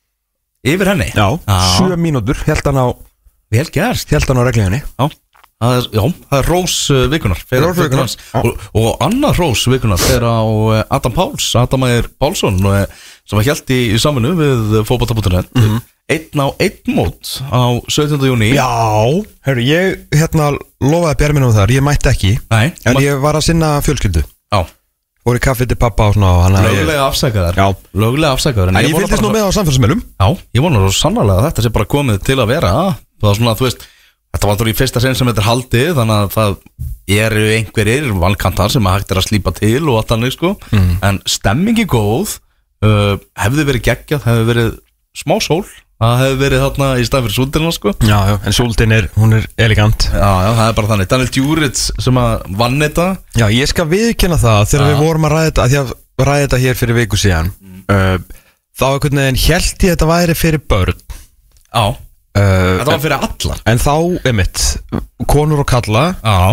yfir henni? Já, sjö mínútur, held hann á, Vel gert. held hann á reglífinni. Já. Það er, já, það er Rós uh, vikunar fer- Rós vikunar, fer- og, og annar Rós vikunar er á uh, Adam Páls Adam Ægir Pálsson uh, sem var hjælt í, í samvinnu við fótbolta punktur net mm -hmm. einn á einn mót á sautjánda júní. Já, hörru, ég hérna lofaði björminum þar, ég mætti ekki. Nei, En ma- ég var að sinna fjölskyldu. Já, Fór í kaffi til pappa og svona og hann hafði- löglega afsakaðar. Já. Löglega afsakaðar. En ég vona fylgdist bara nú með á samfélagsmiðlum. Já, ég vona svo sannarlega að þetta sé bara komið til að vera. Það var svona, þú veist, þetta var þó í fyrsta sinn sem þetta er haldið, þannig að það eru einhverjir valkantar sem að hægt er að slípa til og allt annað, sko. Mm. En stemmingi góð, uh, hefði verið geggjað, hefði verið smá sól, það hefði verið þarna í stað fyrir súldina, sko. Já, já, en súldin er, hún er elegant. Já, já, það er bara þannig. Daniel Djuric sem að vann þetta. Já, ég skal viðkynna það þegar Já. við vorum að ræða þetta, að því að ræða þetta hér fyrir viku síðan. Mm. uh, Þá einhvern veginn held ég að þetta væri fyrir börn. Já, uh, þetta var fyrir allar. En þá, einmitt, konur og kalla Já,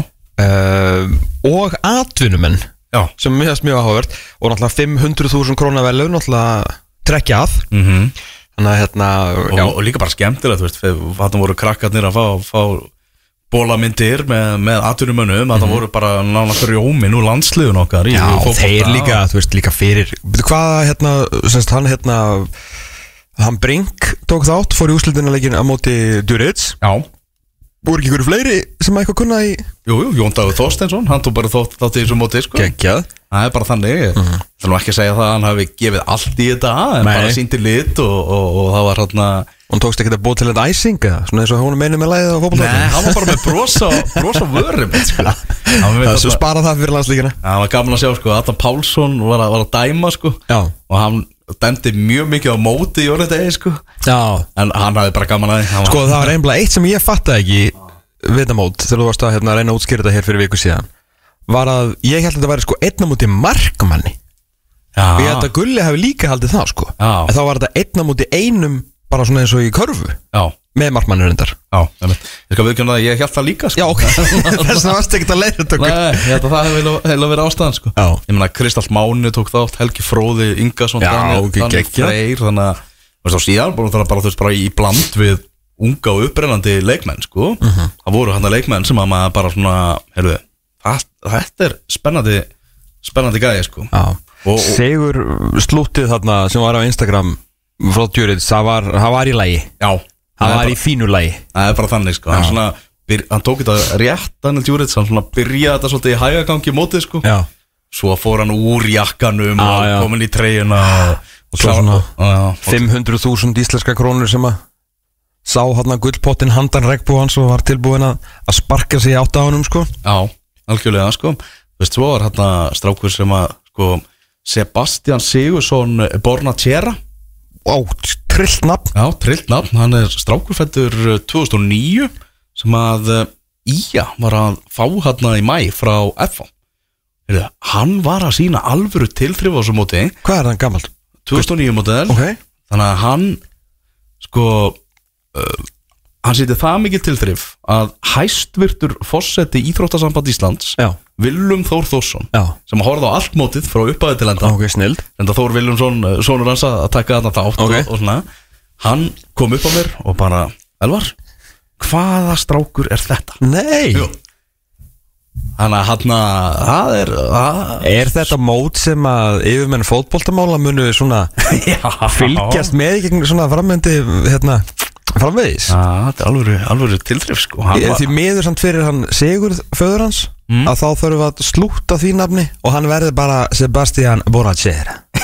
uh, og atvinnumenn já. sem mér finnst mjög áhugavert og náttúrulega fimm hundruð þúsund króna velun náttúrulega trekja að. Mhm. Þannig að hérna, og, já, og líka bara skemmtilegt, þú veist, þannig voru krakkarnir að fá, fá bólamyndir með, með atvinnumönnum, að það voru bara nánast rjómin úr landsliðun okkar í já fótbolta. þeir líka, þú veist, líka fyrir hvað, hérna, semst hann hérna hann Brink tók þátt, fór í úrslitinaleikin á móti Djuric. Já, Voru ekki hverju fleiri sem eitthvað kunna í jú, jú, Jón Dagur Þorsteinsson, hann tók bara þátt, þátt í þessu móti, sko. geggjað? Það er bara þannig, ég Mhm. ætlum ekki að segja það að hann hafi gefið allt í þetta, en Nei. bara sýndi lit og, og, og það var hérna. Hún tókst ekki að búa til þetta æsing eða svona eins og hún meina með lagið á Nei, fótbolta. hann var bara með brosa brosa vörum, sko. Hann var með Það svo þarna- spara það fyrir landslíkina. Það var gaman að sjá, sko, Adam Pálsson var að, var að dæma, sko. Já. Og hann dæmdi mjög mikið á móti í orðið degi, sko. Já. En hann hafði bara gaman að því. Hann var- Sko það var einblað eitt sem ég fattaði ekki við þetta mót þegar þú varst að hérna, reyna að útskýra þetta hér fyrir viku síðan var að ég held að þetta væri sko einna múti markmanni. Já. Og ég held að Gulli hafi líka haldið það sko. Já. En þá var þetta einna múti einum bara svona eins og í körfu Já, með markmannur reyndar. já, einmitt. Ég skal viðkjörna að ég held það líka, sko. Já, ok. Þess vegna varst ekki að leiða þetta okkur. Nei, ég held að það hefði heila verið ástæðan, sko. Já. Ég meina, Kristall Máni tók þátt, Helgi Fróði Ingason, Já, Daniel, ok, Daniel geggjað. Freyr. Þannig að, þú veist, á síðan bara, bara, bara, þú veist, bara í bland við unga og upprennandi leikmenn, sko. Mhm. Það voru hann leikmenn sem að maður bara svona, heyrðu, það- þetta er spennandi, spennandi gæði, sko. Já. Og- og- Sigur slúttið þarna sem var á Instagram frá Djuric, það var, það var í lagi. Já, Það er var bara- í fínu lagi. Það er bara þannig, sko. Hann, Já. svona, byr, hann tók þetta rétt, Daniel Djuric, hann svona byrjaði þetta svolítið í hægagangi mótið, sko. Já. Svo fór hann úr jakkanum Já, og já. komin í treyjuna og, og Svo klár- svona já, já, og- fimm hundruð þúsund íslenska krónur sem að sá hann gullpottin handan regnbúans og var tilbúin að, að sparka sig átt á honum sko. Já, algjörlega, sko. Þú veist, svo var hérna strákur sem að, sko, Sebastian Sigursson Bornachera. Ó, trillt nafn. Já, trillt nafn, hann er strákurfættur tvö þúsund og níu sem að uh, Ía var að fá hérna í mæ frá F A. Heyrðu, hann var að sína alvöru tilþrif á þessu móti, Hvað er hann gamalt? tvö þúsund og níu mótil. Ok. Þannig að hann, sko, uh, hann sýtti það mikið tilþrif að hæstvirtur forseti Íþróttasamband Íslands, Já. Willum Þór Þórsson, Já. sem horfði á allt mótið frá upphæði til enda, Ok, snild. enda Þór Willumsson, uh, sonur hans að taka þarna þátt Ok. og, og svona, hann kom upp á mér og bara, Elvar, hvaða strákur er þetta? Nei. Jú. Þannig að hann að, það er, það, Er þetta mót sem að yfirmenn fótboltamála munu svona já, fylgjast með gegn svona frammendi hérna framvegis? Já, þetta er alvöru, alvöru tilþrif, sko. Hann Ég, var- því miður samt fyrir hann Sigurð föður hans Mm. að þá þurfum við að slúta því nafni og hann verði bara Sebastian Bornachera.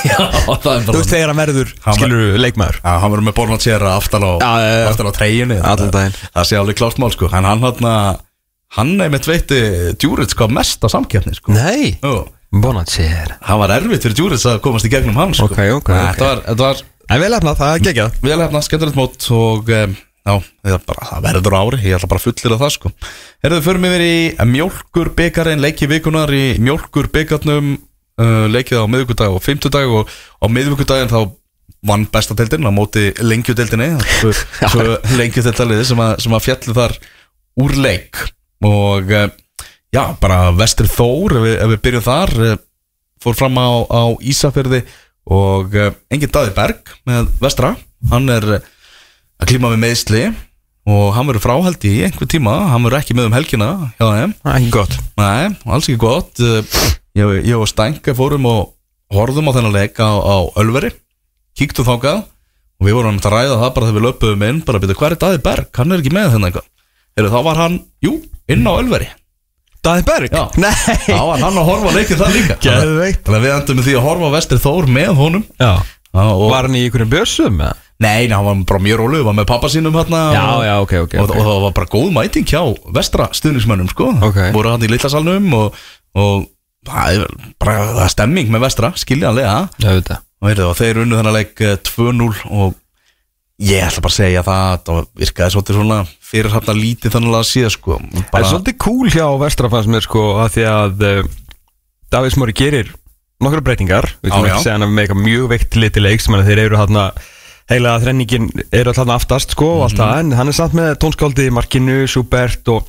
Já, það er Þú bara veist þegar hann verður, Hann skilur leikmaður Já, hann verður með Bonacera aftan á, Já, já, já. aftan á treyjunni Allan daginn. Það sé alveg klárt mál sko En hann hann Hann einmitt veitti Djuric hvað mest á samkeppni sko Nei, Jú, Bonacera hann var erfitt fyrir Djuric að komast í gegnum hann sko Ok, ok, Nei, ok. Þetta var, þetta var En vel efnað, það er geggjað vel hefna, skemmtilegt mót og um, já, það, er bara, það verður á ári, ég ætla bara að fullira það sko. Herðu, förum yfir í mjólkurbikarinn, leiki vikunar í mjólkurbikarnum, uh, leikið á miðvikudag og fimmtudag og á miðvikudaginn þá vann besta deildin á móti lengjudeildinni, svo lengjudeildaliði sem, að- sem að fjallu þar úr leik og uh, já, bara Vestri Þór, ef við, ef við byrjum þar, uh, fór fram á, á Ísafirði og uh, enginn Daði Berg með Vestra, hann er uh, að klíma við meiðsli og hann verður fráhaldi í einhver tíma, hann verður ekki með um helgina hjá þeim. Það er ekki gott Nei, alls ekki gott. Ég, ég og Stænka fórum og horfðum á þennan leik á, á Ölveri, kíktum þangað og við vorum að ræða það bara þegar við löpum inn, bara byrja, hvað er Daði Berg? Hann er ekki með þennan eitthvað. Heyrðu, þá var hann, jú, inn á Ölveri. Daði Berg? Já. Nei Þá var hann að horfa á leikinn það líka. Geðveikt. Þannig að við endum með því að horfa á Vestri Þór með honum. Já Já, og... Var hann í einhverjum björsum? eða? Nei, nei, hann var bara mjög rólegur, var með pappa sínum hérna Já, og, já, ok, ok, og, ok. og það var bara góð mæting hjá Vestra stuðningsmönnum, sko. Ok. Voru hann í litlasalnum og, og það er bara það er stemming með Vestra, skiljanlega. Já, þetta Og, heyrðu, og þeir unnu þennan leik eh, tvö núll og ég ætla bara að segja það, það virkaði svolítið svona fyrirhafna lítið þannig að sé, sko. Það Bara, er svolítið cool hjá Vestrafans mér sko að því að uh, Davíð Smári gerir nokkra breytingar við Já, þurfum já. ekki að segja hann að með eitthvað mjög veikt liti leiks menn að þeir eru þarna heila þrenningin eru þarna aftast sko og allt það en hann er samt með tónskáldið í markinu Schubert og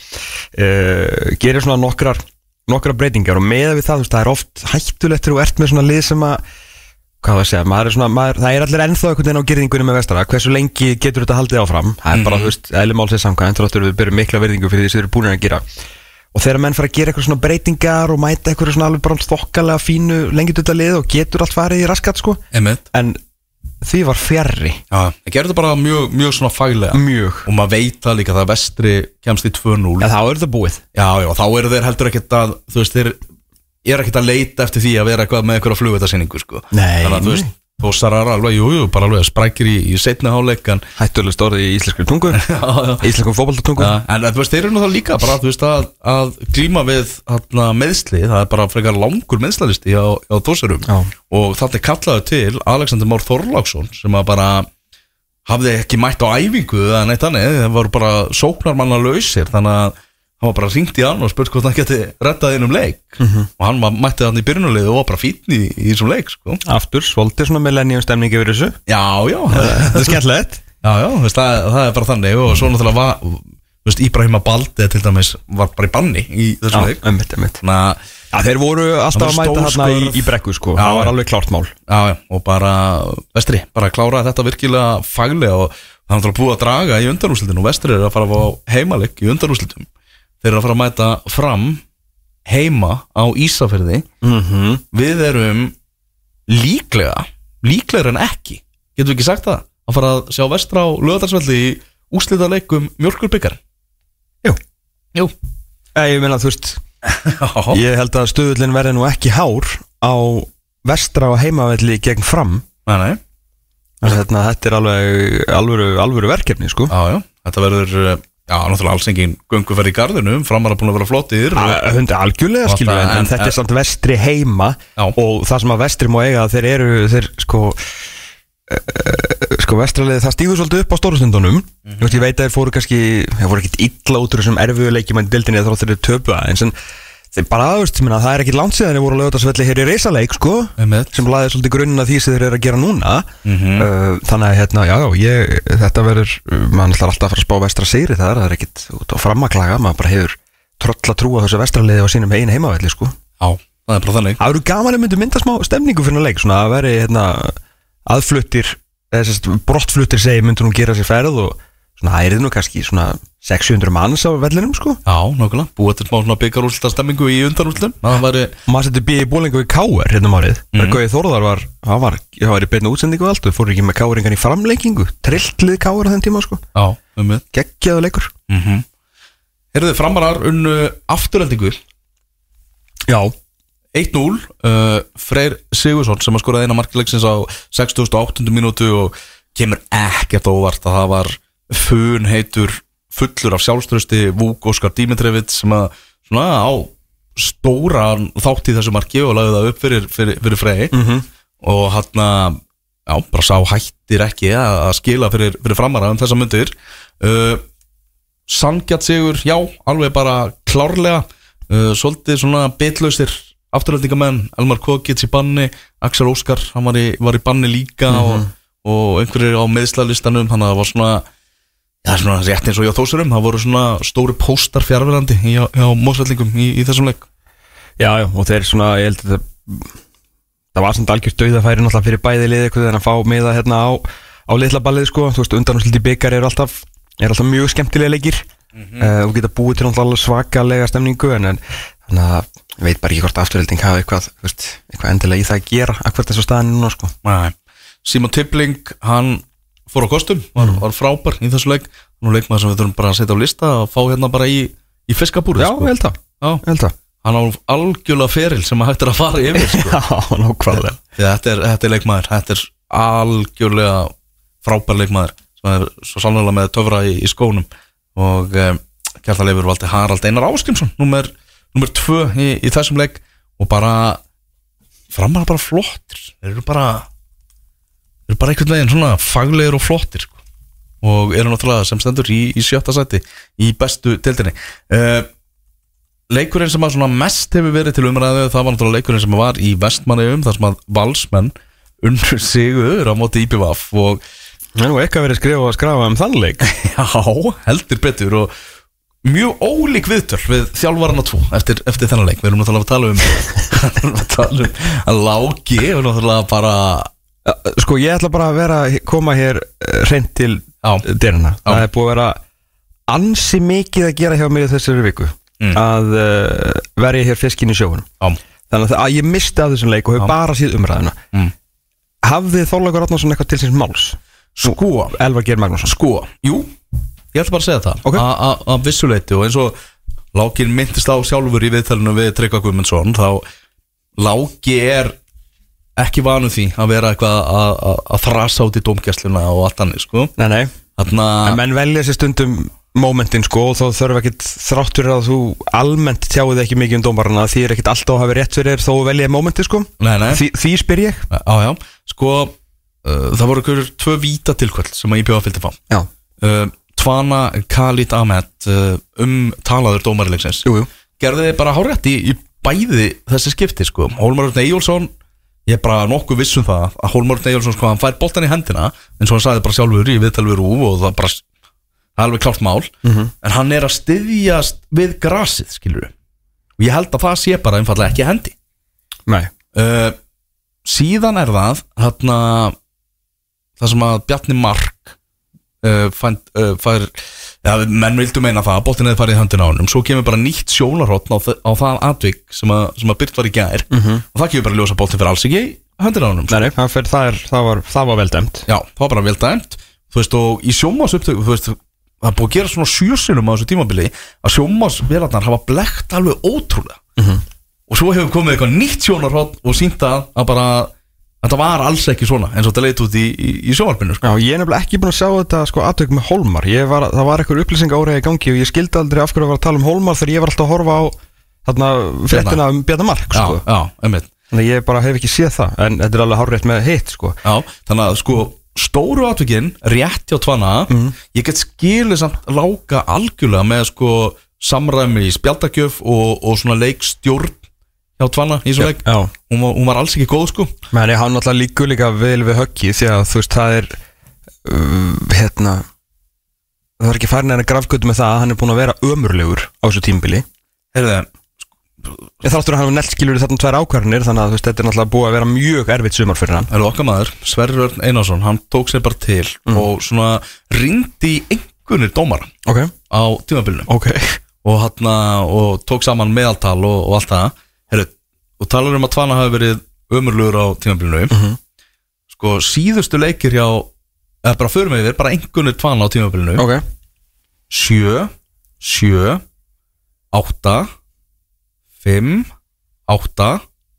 uh, gerir svona nokkrar nokkra breytingar og með við það þú veist það er oft hættulegt þegar þú ert með svona lið sem að hvað var að segja, maður er svona, maður, það er allir ennþá einhvern veginn á girðingunni með Vestara, hversu lengi getur þetta haldið áfram, það er bara, þú veist, eðli málsins samkvæmt, þáttur við byrjum mikla virðingu fyrir því sem við erum búin að gera og þegar menn fara að gera eitthvað svona breytingar og mæta eitthvað svona alveg bara þokkalega fínu lengjutöllalið og getur allt farið í raskat sko, einmitt. en því var fjarri, Já, það gerði þetta bara mjög, mjög svona faglega mjög, og maður veit það líka það Vestri kemst í tvö núll. en þá er þetta búið, Já, já, þá eru þeir heldur ekkert að, þú veist, þeir eru ekkert að leita eftir því að vera eitthvað með eitthvað flugvitaðsynningu, sko. Nei, Þannig að, þú veist, Þósarar alveg, jú, jú, bara alveg sprækir í, í seinni hálfleik, en, hættulegst orðið í íslenskri tungu, íslenskum fótboltatungu, ja, en þú veist, þeir eru náttúrulega líka bara, þú veist, að, að glíma við hana, meðsli, það er bara frekar langur meðslalisti á, á Þósarum Já. og þetta er kallaðu til Alexander Már Þorláksson sem að bara hafði ekki mætt á æfingu eða neitt annað, það voru bara sóknarmanna lausir, þannig að hann var bara hringt í hann og spurt hvort hann geti rettað inn um leik Mhm. og hann var, mætti hann í byrjunarliðu og var bara fínn í, í þessum leik, sko. aftur, svolítið svona millennium stemning yfir þessu, Já, já, þetta er skemmtilegt, já, já, þú veist, það, það er bara þannig og svo náttúrulega var, þú veist, Íbrahima Balde til dæmis var bara í banni í þessum leik. já, emmitt, emmitt. Þannig að, Já, þeir voru alltaf Það að var mæta stór hérna í, skörð. í brekku sko, Já, það var já. alveg klárt mál já, já, og bara Vestri, bara kláraði þetta virkilega faglega og það er náttúrulega búið að draga í undanúrslitin og Vestri er að fara að fá heimaleik í undanúrslitum. Þeir eru að fara að mæta Fram heima á Ísafirði. mm -hmm. Við erum líklega líklegur en ekki, getum við ekki sagt það að fara að sjá Vestra á Laugardalsvelli í úrslitaleikum mjólkurbikar. Jú. Jú. Ég meina þú veist, Já, ég held að stöðullin verði nú ekki hár á Vestra og heimavelli gegn Fram nei, nei. Þannig að þetta- þetta er alveg alvöru, alvöru verkefni sko Já, já, þetta verður já, náttúrulega alls engin gönguferð í garðinu Framar að búin að vera flottir og... Hundi algjörlega Og skilja það- en, en en- þetta er samt Vestri heima Já. og það sem að Vestri má eiga þeir eru, þeir sko uh, sko Vestraliði það stígur svolítið upp á stórustundunum mm -hmm. ég veit að þeir fóru kannski þeir fóru ekkit illa út úr þessum erfiðu leikjum en dildinni þá þeir töpu aðeins en þeir bara aðust, minna, það er ekkit langt síðan þeir voru að Laugardalsvelli hér í reisaleik sko Einmitt. sem laði svolítið grunninn að því sem þeir eru að gera núna Mhm. uh, þannig að hérna, já, já, ég, þetta verður mann ætlar alltaf að fara að spá Vestra sigri þar það er ekkit út á framaklaga maður bara hefur tröll að trúa þessu Vestraliði á sínum einu heimavelli sko Já, það er bara þannig. Það eru gaman að myndu mynda smá stemningu fyrir að leik svona að veri hérna, aðfluttir eða sérst brottfluttir segi myndu nú gera sér ferð og svona ærið nú kannski svona sex hundruð manns á vellinum sko Já, nákvæmlega, búið til smá svona byggarúslita stemmingu í undanúrslitum. Það væri, og maður setur B í bólingu í K R hérna um árið mm. Gauði Þórðar var, það var, það var í beinni útsendingu og allt og fór ekki með K R-ingan í framleikingu trillið K R á þenn tíma sko já, um mitt. geggjaðu leikur Mm -hmm. Heyrðu, Framarar unnu afturheldingu Já, eitt núll uh, Freyr Sigursson sem að skoraði eina markileiksins á sextugustu og áttundu mínútu og kemur ekkert óvart að það var fun heitur fullur af sjálfströsti Vuk Óskar Dimitrevits sem að svona á stóra þátt í þessu marki og lagði það upp fyrir, fyrir, fyrir Frey mm-hmm. og hann að já, bara sá hættir ekki að skila fyrir, fyrir framara um þessa myndir uh, sanngjarn sigur, já, alveg bara klárlega, uh, svolítið svona bitlausir afturhaldingamenn Elmar Kokic í banni, Axel Óskar hann var í, var í banni líka mm-hmm. og, og einhverjir á meðslalistanum þannig að það var svona, já, svona rétt eins og hjá Þósurum, það voru svona stóri póstar fjárverandi hjá, hjá Mósveldingum í, í þessum leik. Já, já, og þeir svona, ég held að það það var samt algjör dauðafæri náttúrulega fyrir bæði liði eitthvað en að fá miða hérna á, á litla ballið sko, þú veist, undanúrslit í bikar er alltaf er alltaf mjög skemmtilega leikir mm-hmm. uh, og geta búið til náttúrulega svakalega stemningu en, en þannig að ég veit bara ekki hvort afturhalding hafa eitthvað, veist, eitthvað endilega í það að gera akkur þessu staðinu núna sko. Nei, Simon Tippling, hann fór á kostum, var, mm. var frábær í þessu leik, nú leikmaður sem við þurfum bara að setja á lista og fá hérna bara í, í fiskabúrið. Já, sko. ég held að, ég held að. Hann á algjörlega feril sem að hægt er að fara yfir sko. Já, nákvæmlega. Þetta er, þetta er leikmaður, þetta er algjörlega frábær leikmaður sem er svo sannlega með töfra í, í skónum og um, Kjartaleifur valdi Harald Einar Ásgrímsson nummer, nummer tvö í, í þessum leik og bara framar bara flottir þeir eru bara þeir eru bara einhvern veginn svona faglegir og flottir sko. og eru náttúrulega sem stendur í, í sjötta sæti í bestu deildinni uh, leikurinn sem að svona mest hefur verið til umræðu það var náttúrulega leikurinn sem var í Vestmannaeyjum þar sem að Valsmenn unnu sigur á móti í B V F og það er nú eitthvað verið skrifa og skrafa um þann leik. Já, heldur betur og mjög ólík viðtöl við þjálfarana tvo eftir, eftir þennan leik. Við erum náttúrulega að tala um við erum að tala um að Láki og náttúrulega bara sko ég ætla bara að vera koma hér hreint til dyrana. Það er búið að vera ansi mikið að gera hjá mér í þessari viku mm. að uh, verja hér fiskinn í sjóunum. Já. Þannig að ég misti af þessum leik og hefur bara síð umræðuna. Mm. Hafði Þorlákur Árnason eitthvað til síns máls? Sko, Elvar Geir Magnússon. Sko, jú, ég ætla bara að segja það okay. Að vissuleiti og eins og Láki myndist á sjálfur í viðtælinu við Tryggva Guðmundsson þá Láki er ekki vanur því að vera eitthvað að þrasa út í dómgæsluna og allt annir sko. Nei, nei, Þarna... en menn velja sér stundum momentin sko og þá þarf ekkit þráttur að þú almennt tjáið ekki mikið um dómarana því er ekkit alltaf að hafa rétt fyrir þér þó velja momentin sko nei, nei. Því, því spyr ég Já, já, sko Uh, það voru ykkur tvö víta tilkvöld sem að I B V fylgdi fá uh, Tvana Khalid Ahmed uh, um talaður dómarileiksins gerði þið bara hárétt í, í bæði þessi skipti sko. Hólmar Örn Eyjólfsson ég er bara nokkuð viss um það að Hólmar Örn Eyjólfsson sko, hann fær boltan í hendina eins og hann sagði bara sjálfur í viðtal við RÚV og það bara það er alveg klárt mál mm-hmm. en hann er að styðjast við grasið skilur og ég held að það sé bara einfallega ekki hendi Nei uh, Síðan er það hérna það sem að Bjarni Mark uh, fæn, uh, fær, ja, menn vildu meina það að boltin eða farið í höndin á hann svo kemur bara nýtt sjónarhóttn á, á það atvik sem að, sem að Byrt var í gær mm-hmm. og það kemur bara ljósa boltin fyrir alls ekki höndin á hann Nei, nei, það, fer, það, er, það, var, það var vel dæmt Já, það var bara vel dæmt Þú veist, og í sjónvarpsupptöku þú veist, það er búið að gera svona sjösunum á þessu tímabili að sjónvarsvélarnar hafa blekkt alveg ótrúlega mm-hmm. og svo hefur komið eitthvað nýtt sjónarhóttn og sýnt að, að bara þetta var alls ekki svona eins og þetta leit út í, í, í sjónvarpinu sko. Já, ég er nefnilega ekki búin að sjá þetta sko atvik með Hólmar var, það var eitthvað upplýsinga áriða í gangi og ég skildi aldrei af hverju að vera að tala um Hólmar þegar ég var alltaf að horfa á þarna fréttina um Bjarna Mark sko. Já, já, einmitt Þannig ég bara hef ekki séð það en þetta er alveg hárrétt með hitt sko. Já, þannig að sko stóru atvikin rétt hjá Tvana mm. ég get skilið samt Láka algjörlega með sko samræmi í spjaldagjöf og, og svona leikstjórn hjá Tvana í svo leik hún var, hún var alls ekki góð sko Men ég hann alltaf líku líka vel við höggi því að þú veist það er uh, hérna það var ekki farin en að grafgötu með það að hann er búin að vera ömurlegur á þessu tímbili Heyrðu Ég þáttur að hann var neltskilur í þarna tvær ákvarðanir þannig að þú veist þetta er náttúrulega búið að vera mjög erfitt sumar fyrir hann Eða okkar maður, Sverrir Örn Einarsson hann tók sér bara til mm. og svona ringdi í einhvernir dómara okay. á tímabilinu okay. og, hana, og tók saman meðaltal og, og allt það Heru, og talar um að Tvana hafi verið ömurlegur á tímabilinu mm-hmm. sko síðustu leikir hjá eða bara förum við bara einhvernir Tvana á tímabilinu okay. sjö, sjö, átta fimm, átta,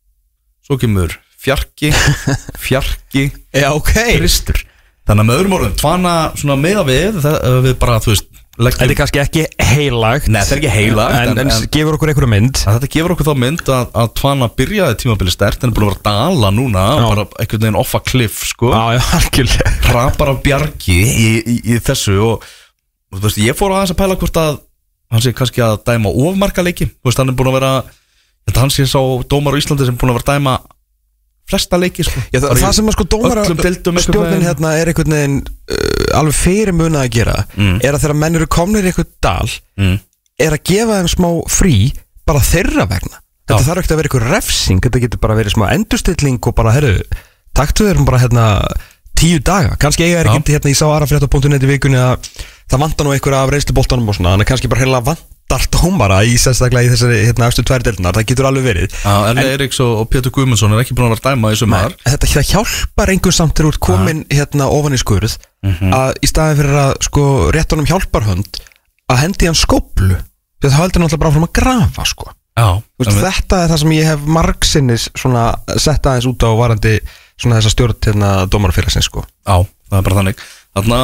svo kemur fjarki, fjarki, Já, ok kristur. Þannig að með öðrum orðum, Tvana svona meða við, það, við bara, þú veist, leggjum... Þetta er kannski ekki heilagt. Nei, þetta er ekki heilagt. En, en, en gefur okkur einhverja mynd. Þetta gefur okkur þá mynd að, að Tvana byrjaði tímabili sterkt, en er búin að vera að dala núna, já. Bara einhvern veginn off a cliff, sko. Já, já, algjörlega. Hrapar af bjargi í, í, í þessu og, og þú veist, ég fór aðeins að pæla hvort að hann sé kannski að dæma ofmarka leiki. Þú veist, hann er búin að vera, þetta hann sé sá dómar á Íslandi sem er búin að vera að dæma flesta leiki sko. Já, það, það sem að sko dómara stjórnin hérna er einhvern veginn uh, alveg fyrir munað að gera mm. er að þegar menn eru komnir í einhvern dal mm. er að gefa þeim smá frí bara þeirra vegna. Þetta Já. Þarf ekki að vera einhver refsing, þetta getur bara verið smá endurstilling og bara, herru, taktu þeir bara hérna tíu daga, kannski eiga er ekki hérna, ég sá aðrafrétta punktur net í vikunni að það vantar nú einhverja af reynsluboltanum og svona, þannig kannski bara heila vantar dómara í sérstaklega í þessari hérna eftir tvær deildunar, það getur alveg verið. Já, Elli Eiríks og, og Pétur Guðmundsson er ekki búin að vera dæma í sumar. Þetta það hjálpar einhver samt þegar þú ert komin hérna ofan í skurð mm-hmm. að í staðin fyrir að sko rétt honum hjálparhönd að hendi hann skóplu, þetta heldur náttúrulega bara frá að grafa sko. Já, veist, þetta er það sem ég hef margsinnis svona sett aðeins út á varandi svona þessa stjórn hérna dómarafélagsins sko. Já, það er bara þannig. Þarna,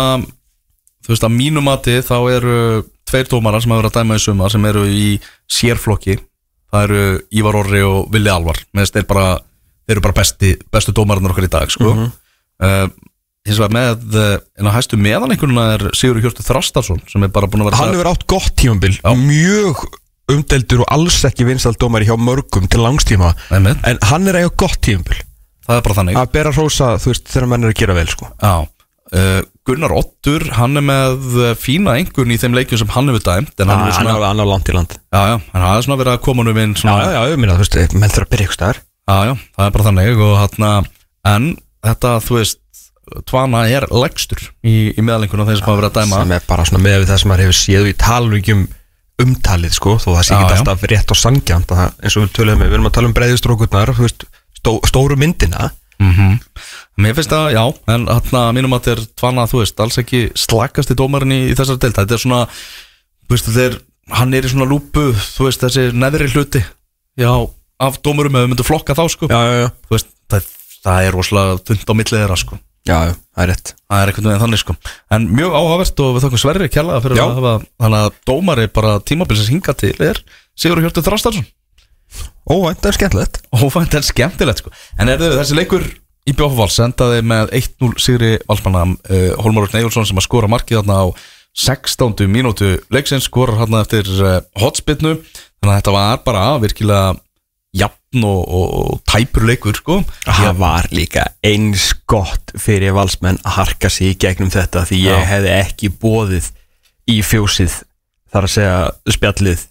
þú veist að mínu mati þá eru tveir dómarar sem hafa verið að dæma í sumar sem eru í sérflokki. Það eru Ívar Orri og Villi Alvar. Meðan þeir bara, þeir eru bara besti, bestu dómararnir okkar í dag sko. Mm-hmm. uh, hins vegar með en að hæstu meðan einhvern er Sigurður Hjörtur Þrastarsson sem er bara búin að vera hann hefur átt gott tímabil, mjög umdeldur og alls ekki vinsæll dómari hjá mörgum til langstíma. Nei, en hann er eiga gott tímabil. Það er bara þannig að bera hrósa, þú veist, þegar menn er að gera vel sko. Já, uh, Gunnar Oddur hann er með fína einhvern í þeim leikjum sem hann hefur dæmt en hann, ah, svona, hann, hann á land í land. Já, já, hann hafði svona verið að koma nú inn svona... Já, já, já, ég minna, þú veist, menn þurfa að byrja ykkur staðar. Já, já, það er bara þannig og hann, en þetta, þú veist Tvana er lægstur í, í meðalengun á þeim sem hafa verið að dæma sem er bara svona með við það sem maður hefur séð í talvíkjum umtalið sko, þó það sé ekki alltaf rétt og sanngjarnt eins og við töluðum við, við erum að tala um breiðustrókurnar, þú veist, stó, stóru myndina. Mm-hmm. Mér finnst það, já, en hérna mínum að þetta er Tvana, þú veist, alls ekki slakast í dómarinn í, í þessari deild, þetta er svona, þú veist, þeir, hann er í svona lúpu, þú veist, þessi neðri hluti, já, af dómurum ef við myndum flokka þá, sko, já, já, já. Þú veist, það, það er rosalega þund á millið þeirra, sko. Já, já, það er rétt. Það er einhvern veginn þannig, sko, en mjög áhugavert og við þakkum Sverri kærlega fyrir já. Að hafa, þannig að dómari bara tímabilsins hinga til er Sigurður Hjörtur Þrastarsson. Óvænt en skemmtilegt Óvænt en skemmtilegt sko. En er þau þessi leikur í B V Vals endaði með eitt núll sigri valsmanna uh, Hólmar Örn Eyjólfsson sem að skora markið þarna á sextándu mínútu leiksins skorar þarna eftir uh, hotspinnu þannig að þetta var bara virkilega jafn og, og, og tæpur leikur sko. Það var líka eins gott fyrir valsmenn að harka sig í gegnum þetta því ég Já. Hefði ekki boðið í fjósið þar að segja spjallið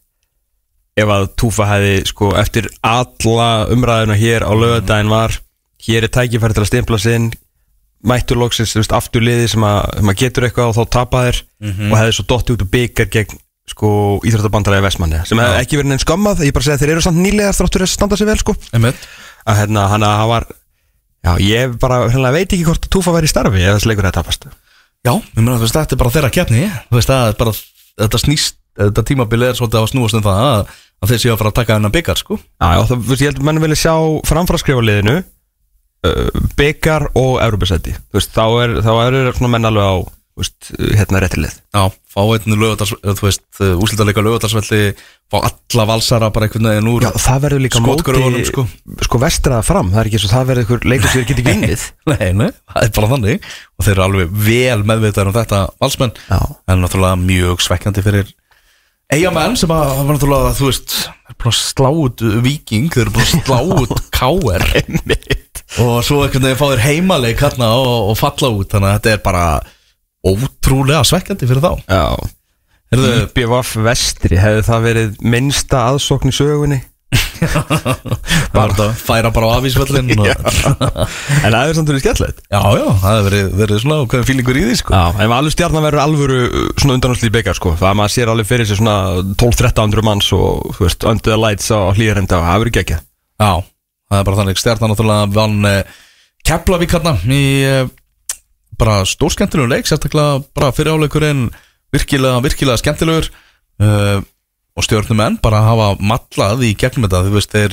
ef að Túfa hefði sko eftir alla umræðuna hér á laugardaginn var hér er tækifæri til að stimpla sig inn mættur loksins, þú veist, afturliði sem að, sem að getur eitthvað og þá tapa þér mm-hmm. og hefði svo dotti út og byggar gegn sko íþróttabandalagi Vestmanni sem hefði ekki verið neins skammað, ég bara segja þeir eru samt nýlega þráttur að standa sig vel sko Einmitt. að hérna hann að hann var já, ég bara hérna, veit ekki hvort Túfa væri í starfi ef þessi leikur hefði tapast. Já, ég meina þú veist, þetta er bara þeirra keppni, þú veist, það er bara þetta snýst, þetta tímabili er svolítið að snúast um það að, að þeir séu að fara að taka hennar byggar sko. Já, já, það, veist, ég held að menn vilja sjá framfaraskrifa liðinu uh, byggar og Evrópusæti, þú veist, þá er þá er svona menn alveg á, þú veist, hérna réttilið. Já, fá einn lögadals, þú veist, úrslitaleika lögadalsvelli, fá alla valsara bara einhvern veginn úr. Já, það verður líka móti sko, sko vestraða fram, það er ekki svo það verður einhver leikur sem þeir geti vinnið. Nei, nei, það er bara þannig og þeir eru alveg vel meðvitaðir um þetta valsmenn, Já. En náttúrulega mjög svekkjandi fyrir Eyjamenn sem að, það var náttúrulega, þú veist, þeir eru búin að slá út Víking, þeir eru búin að slá út K R og svo einhvern veginn fá þeir heimaleik hérna og, og falla út, þannig að þetta er bara ótrúlega svekkjandi fyrir þá. Já, í B V F Vestri hefði það verið minnsta aðsókn í sögunni bara að færa bara á afísvöllin og... en það er samt verið skemmtilegt. Já, já, það hefur verið, verið svona hvernig fílingur í því sko. Já, en alveg stjarnan verður alvöru svona undanúrslit í byggar sko, það að maður sér alveg fyrir sig svona tólf til þrettán hundruð manns og þú veist, under the lights á Hlíðarenda, það verður geggjað. Já, það er bara þannig, stjarnan náttúrulega vann eh, Keflavík hérna í eh, bara stórskemmtilegur leik, sérstaklega bara fyrir áleikurinn virkilega, virkilega skemmtilegur uh, og stjórnumenn bara hafa mallað í gegnum þetta, þú veist, þeir,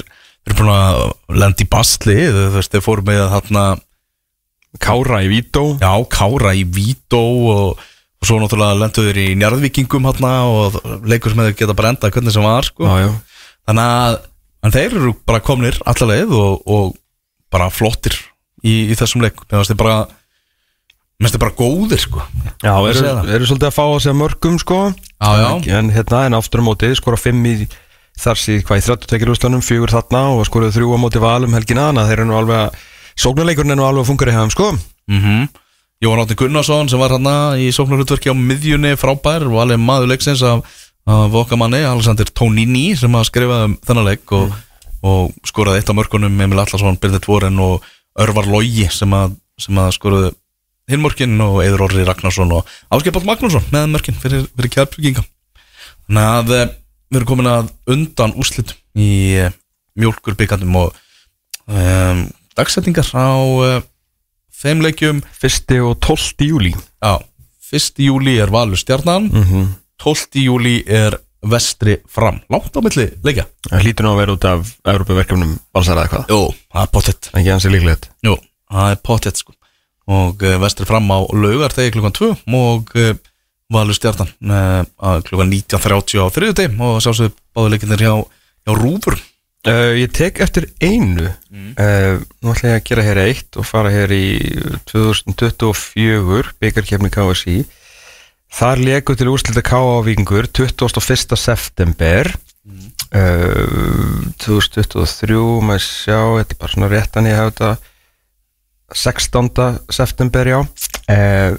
þeir eru búin að lenda í basli, þú veist, þeir fóru með þarna Kára í Vító. Já, Kára í Vító og, og svo náttúrulega lendu þeir í Njarðvíkingum hérna og leikur sem þeir geta brenda hvernig sem var, sko. Já, já. Þannig að en þeir eru bara komnir alla leið og, og bara flottir í, í þessum leik. Mér finnst þeir bara Mér finnst þið bara góðir, sko. Já, eru, eru svolítið að fá að segja mörgum, sko. Já, já. En hérna, en aftur á móti, skora fimm í þar síð, hvað, í þrjátíu og tvö úrslitunum, fjögur þarna og skoruðu þrjú á móti Val um helgina, þannig að þeir eru nú alveg að, sóknarleikurinn er nú alveg að fungera í hafum, sko. Mhm. Jóhann Árni Gunnarsson sem var hérna í sóknarhlutverki á miðjunni frábær og alveg maður leiksins af, af okkar manni, Alexander Tonini, sem að skrifa um þennan leik og, mm. og skoraði eitt af mörkunum, Emil Atlason, Birnir Tvoren og Örvar Logi sem að, sem að skoraði hinmörkin og Eiður Orri Ragnarsson og Ásgeir Páll Magnússon með mörkin fyrir, fyrir Keflvíkinga. Þannig að við erum komin að undan úrslitum í uh, mjólkurbikandum og um, dagsetningar á uh, þeim leikjum fyrsta og tólfta júlí. Já, fyrsta júlí er Valur Stjarnan, mm-hmm. tólfta júlí er Vestri Fram. Langt á milli leikja. Það hlýtur nú að vera út af Evrópuverkefnum Valsara eða hvað? Jú, það er pottet. Ekki hans er líklegt. Jú, það er pottet, sko. Og uh, Vestri Fram á Laugardegi klukkan tvö og uh, Valur Stjarnan uh, klukkan nítján þrjátíu á þriðjudegi og sjálfsögðu báðu leikinnir hjá, hjá Rúfur. uh, Ég tek eftir einu mm. uh, Nú ætla ég að gera hér eitt og fara hér í tvö þúsund tuttugu og fjögur bikarkeppni K S I. Þar léku til úrslita K A Víkingur tuttugasta og fyrsta september mm. uh, tvö þúsund tuttugu og þrjú, maður sjá, þetta er bara svona réttan ég hafa þetta sextánda september, já. eh,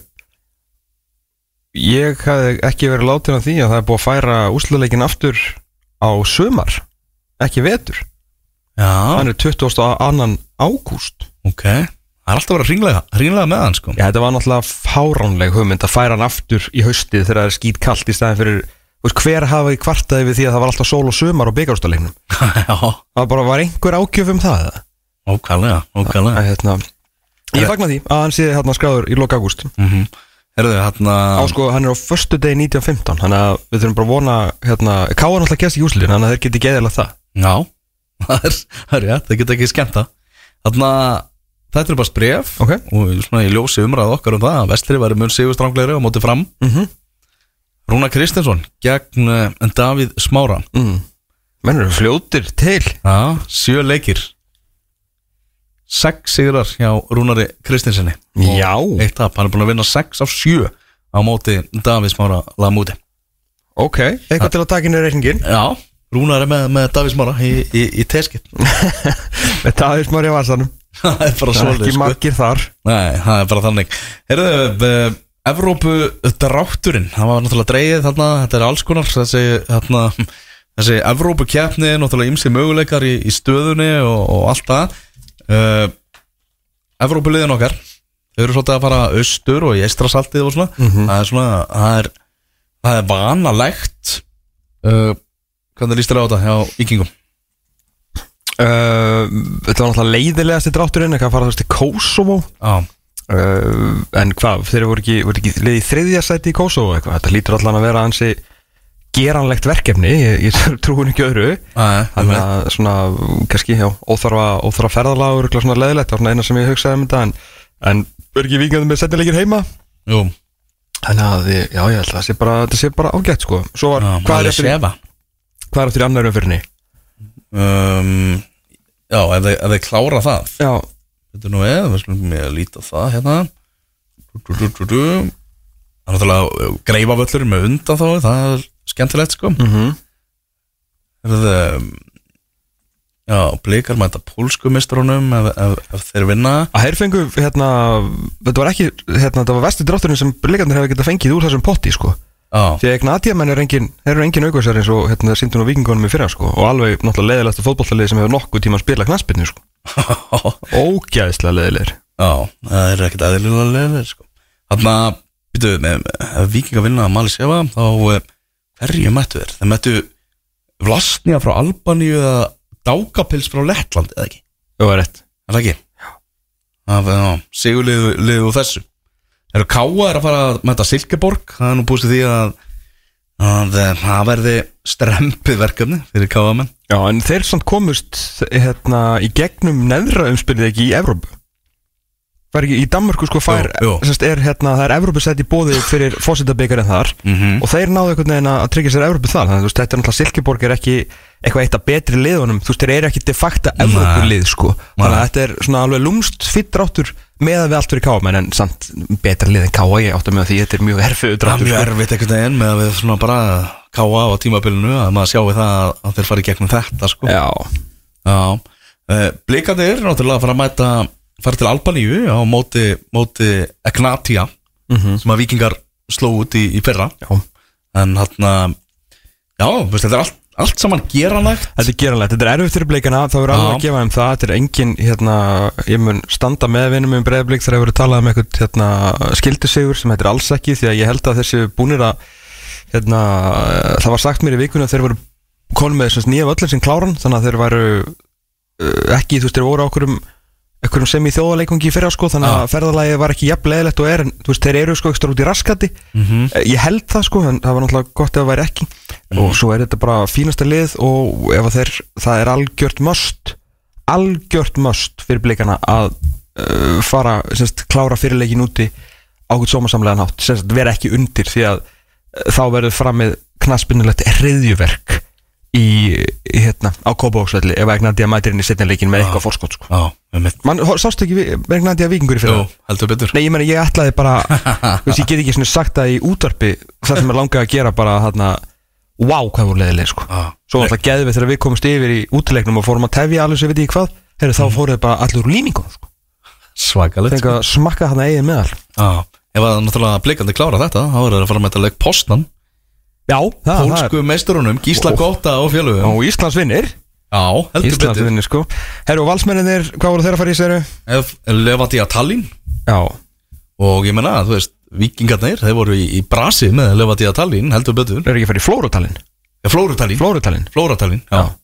Ég hafði ekki verið látin á því að það er búið að færa úrslitaleikin aftur á sumar, ekki vetur. Já. Hann er tuttugasta og annan ágúst. Ok, það er alltaf verið að ringlega, ringlega með hann, sko. Já, þetta var náttúrulega fáránleg hugmynd að færa hann aftur í haustið þegar það er skít kalt í staðin fyrir, veist, hver hafi kvartaði við því að það var alltaf sól og sumar á bikarúrslitaleiknum. Já. Það bara var einhver ágjöf um það. Ókvæðlega, ókvæðlega. Að, hérna, Ég fagna því að hann sé hérna skráður í lok ágúst. Mhm. Herðu, hérna Á sko, hann er á föstu degi nítján fimmtán. Þannig að við þurfum bara að vona hérna, Káa náttúrulega kemst í úrslitin, þannig að þeir geti geðilega það. Já, það er, það er rétt, þeir geta ekki skemmt það. Þannig að þetta er bara spref okay. og svona í ljósi umræð okkar um það að Vestri væri mun sigurstranglegri á móti Fram. Mhm. Rúnar Kristinsson gegn uh, Davíð Smára. Mm. Menn eru fljótir til. Já, sjö leikir. Sex sigrar hjá Rúnari Kristinssoni. Já. Eitt tap, hann er búin að vinna sex af sjö á móti Davíð Smára Lamúti. Ok, eitthvað til að taka inn í reikningin. Já, Rúnar er með, með Davíð Smára í, í, í teskið. Með Davíð Smára í varsanum. Það er bara svolítið, ekki margir þar. Nei, það er bara þannig. Heyrðu, Evrópu drátturinn, það var náttúrulega dreigið þarna, þetta er alls konar, þessi, þarna, þessi Evrópu keppni, náttúrulega ýmsir möguleikar í, í stöðunni og, og allt það. Uh, Evrópuliðin okkar, þau eru svolítið að fara austur og í Eystrasaltið og svona. Mm-hmm. Það er svona, það er, það er vanalegt. uh, Hvernig líst þér á þetta hjá Víkingum? Uh, þetta var náttúrulega leiðilegast í drátturinn, eitthvað að fara þess til Kosovo. Já. Uh, en hvað, þeir voru ekki, voru ekki liðið í þriðja sæti í Kosovo eitthvað. Þetta lítur allan að vera ansi geranlegt verkefni, ég, ég trúin ekki öðru. Æ, þannig að svona, kannski, já, óþarfa, óþarfa ferðalagur, eitthvað svona leiðilegt, það var svona eina sem ég hugsaði um þetta, en, en verður ekki Víkingarnir með setnileikir heima? Jú. Þannig að, já, ég held að það sé bara, það sé bara ágætt, sko. Svo var, já, hvað er eftir, hvað er eftir í annar umfyrinni? Um, já, ef þeir, ef þeir klára það. Já. Þetta er nú eða, við skulum ég líta það hérna. Du, du, du, du. Það er náttúrulega Greifavöllurinn með undan þá, það er skemmtilegt, sko. Mhm. Það, já, Blikar mæta pólsku meistarunum ef, ef, ef þeir vinna. Að þeir fengu, hérna, þetta var ekki, hérna, þetta var vesti drátturinn sem Blikarnir hefði getað fengið úr þessum potti, sko. Já. Því að Gnadíamenn er engin, þeir eru engin aukvæsar eins og, hérna, sýndun og Víkingunum í fyrra, sko. Og alveg, náttúrulega, leiðilegasta fótboltalið sem hefur nokkuð tíma að spila knattspyrnu, sko. Ógæðslega leiðilegir. Já, það er ekkert eðlilega leiðilegir, sko. Þannig að, býtu, ef Víkingar vinna að Maliseva, þá hverju mættu þeir? Þeir mættu Vlasnia frá Albaníu eða Daugavpils frá Lettland, eða ekki? Jú, það er rétt. Er það ekki? Já. Það er sigurliðu úr þessu. Þeir eru Káa er að fara að mæta Silkeborg. Það er nú búist því að að það verði strempið verkefni fyrir Káamenn. Já, en þeir samt komust hérna í gegnum neðra umspilið ekki í Evrópu. Það er ekki í Danmörku sko fær, jú, jú. Sest, er, hérna, það er Evrópusæti í boði fyrir fósitabikarinn þar mm-hmm. og þeir náðu einhvern veginn að tryggja sér Evrópu þar, þannig að þetta er náttúrulega Silkeborg er ekki eitthvað eitt af betri liðunum, þú veist, þeir eru ekki de facto Evrópulið sko, þannig að þetta er svona alveg lúmst fýtt dráttur með að við allt fyrir K M en samt betra lið en K A ég átti með því þetta er mjög erfiður dráttur. Það er mjög erfitt einhvern veginn með að við svona bara K A á tímabilinu að maður sjáu það að þeir fara í gegnum þetta sko. Já. Já. Uh, Blikarnir náttúrulega fara að mæta fara til Albaníu á móti móti Egnatia mm-hmm. sem að Víkingar sló út í, í fyrra. Já. En hérna já, veist, þetta er allt Allt saman geranlegt. Þetta er geranlegt, þetta er erfitt fyrir Blikana. Það verður alveg að gefa þeim það. Þetta er engin, hérna, ég mun standa með vinum um Breiðablik þegar ég verið talað um eitthvað hérna, skildusigur sem þetta er alls ekki því að ég held að þessi búnir að hérna, það var sagt mér í vikunni að þeir voru konum með þessans nýja völlin sem kláran þannig að þeir væru uh, ekki, þú veist, þeir voru á okkurum einhverjum sem í þjóðaleikungi í fyrra sko þannig að ferðalagið var ekki jafn leiðilegt og er en þú veist, þeir eru sko ekstra út í raskati mm-hmm. ég held það sko, en það var náttúrulega gott ef það væri ekki mm. og svo er þetta bara fínasta lið og ef þeir, það er algjört must algjört must fyrir Blikana að uh, fara, semst, klára fyrirleikin úti á hvort sómasamlegan hátt, semst, vera ekki undir því að uh, þá verður framið knattspyrnulegt hryðjuverk í, í hérna á Kópavogsvelli ef Egnatia mætir inn í seinni leikinn með eitthvað forskot sko. Já, með Man, sástu ekki Egnatia Víkingur í fyrir? Jú, heldur betur. Nei, ég meina, ég ætlaði bara þú veist, ég get ekki svona sagt það í útvarpi það sem er langað að gera bara þarna wow, hvað voru leiðileg sko. Já. Svo alltaf geðum við þegar við komumst yfir í útileiknum og fórum að tefja alveg sem við veit ekki hvað Heru, þá fóruð bara allir úr líningum sko. Svakalegt sko. Smakka þarna eigin meðal. Já, ef að náttúrulega Blikandi klára þetta þá er það að fara með þetta leik Postan Já, það, pólsku meisturunum, Gísla Gotta og félögum og Íslands vinnir. Já, heldur Íslands betur vinnir sko. Herru, og valsmenninir, hvað voru þeir að fara í séru? Levadia Tallinn. Já. Og ég menna, þú veist, Víkingarnir þeir voru í, í brasi með Levadia Tallinn, heldur betur. Þeir eru ekki að fara í Flórutallinn? Já, Flórutallinn. Flórutallinn. Flórutallinn, já. já.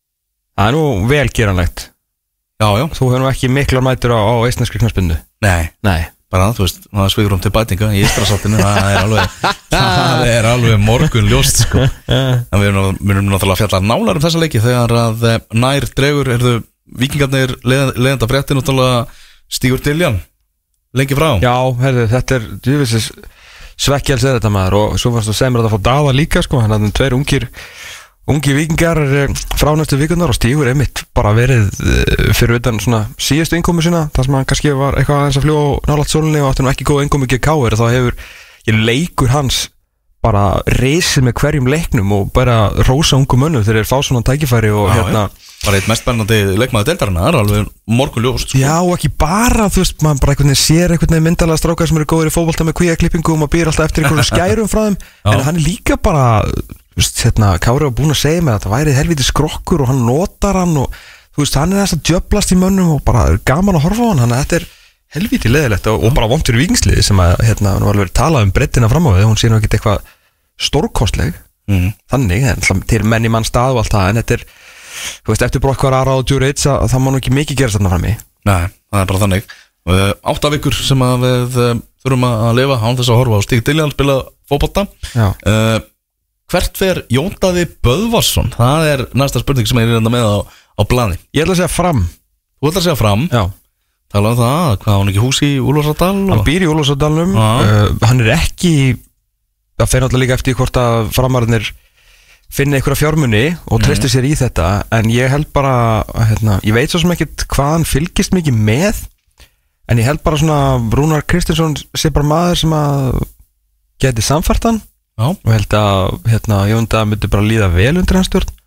Það er nú vel geranlegt. Já, já. Þú hefur nú ekki miklar mætur á, á eistneskri knattspyrnu. Nei. Nei. Bara, þú veist, það svigur um til bætinga í Ístrasáttinu, það er alveg það er alveg morgun ljóst sko. En við erum, við erum náttúrulega að fjalla nálar um þessa leiki þegar að nær dregur erðu Víkingarnir leiðanda fréttin náttúrulega Stígur Diljan lengi frá. Já, herðu, þetta er djúvisins svekkjals er þetta maður og svo varst þú sem er að fá Daða líka sko, hann hafði tveir ungir Ungi Víkingar frá næstu vikunar og Stígur einmitt bara verið fyrir utan svona síðustu innkomu sína þar sem hann kannski var eitthvað aðeins að fljó nálægt sólinni og átti nú ekki góð innkomu ekki K R þá hefur ég leikur hans bara reisið með hverjum leiknum og bara rósa ungu mönnum þegar þeir fá svona tækifæri og já, hérna já. Bara eitt mest spennandi leikmaður deildarinnar, það er alveg morgun ljóst sko. Já, og ekki bara, þú veist, maður bara einhvern veginn sér einhvern veginn myndalega strákar sem eru góðir í fótbolta með kvíaklippingu og maður býr alltaf eftir einhverjum skærum frá þeim en hann er líka bara þú veist, hérna, Kári var búin að segja mig að það væri helviti skrokkur og hann notar hann og þú veist, hann er þess að djöblast í mönnum og bara gaman að horfa á hann, þannig að þetta er helviti leðilegt og, og bara vont fyrir Víkingsliði sem að, hérna, hann var alveg talað um brettina fram á við, hún sé nú ekkert eitthvað stórkostleg, mm. þannig, en til menn í mann stað og allt það, en þetta er, þú veist, eftir brokkvar Ara og Djurits að það má nú ekki mikið gerast þarna frammi. Nei, það er bara þannig. Átta vikur sem að við þurfum að lifa án þess að horfa á Stíg Diljan spila fótbolta. Uh, hvert fer Jón Daði Böðvarsson? Það er næsta spurning sem ég er reynda með á, á blaði. Ég ætla að segja Fram. Þú ætla að segja Fram? Já. Tala um það, hvað hann ekki húsi í Úlfarsárdal? Og... Hann býr í Úlfarsárdalnum. Uh, hann er ekki, það fer náttúrulega líka eftir hvort að framararnir finna einhverja fjármuni og treysti sér í þetta, en ég held bara, hérna, ég veit svo sem ekkert hvað hann fylgist mikið með, en ég held bara svona Rúnar Kristinsson sé bara maður sem að geti samfært hann. Já. Og held að, hérna, Jón Daði myndi bara líða vel undir hans stjórn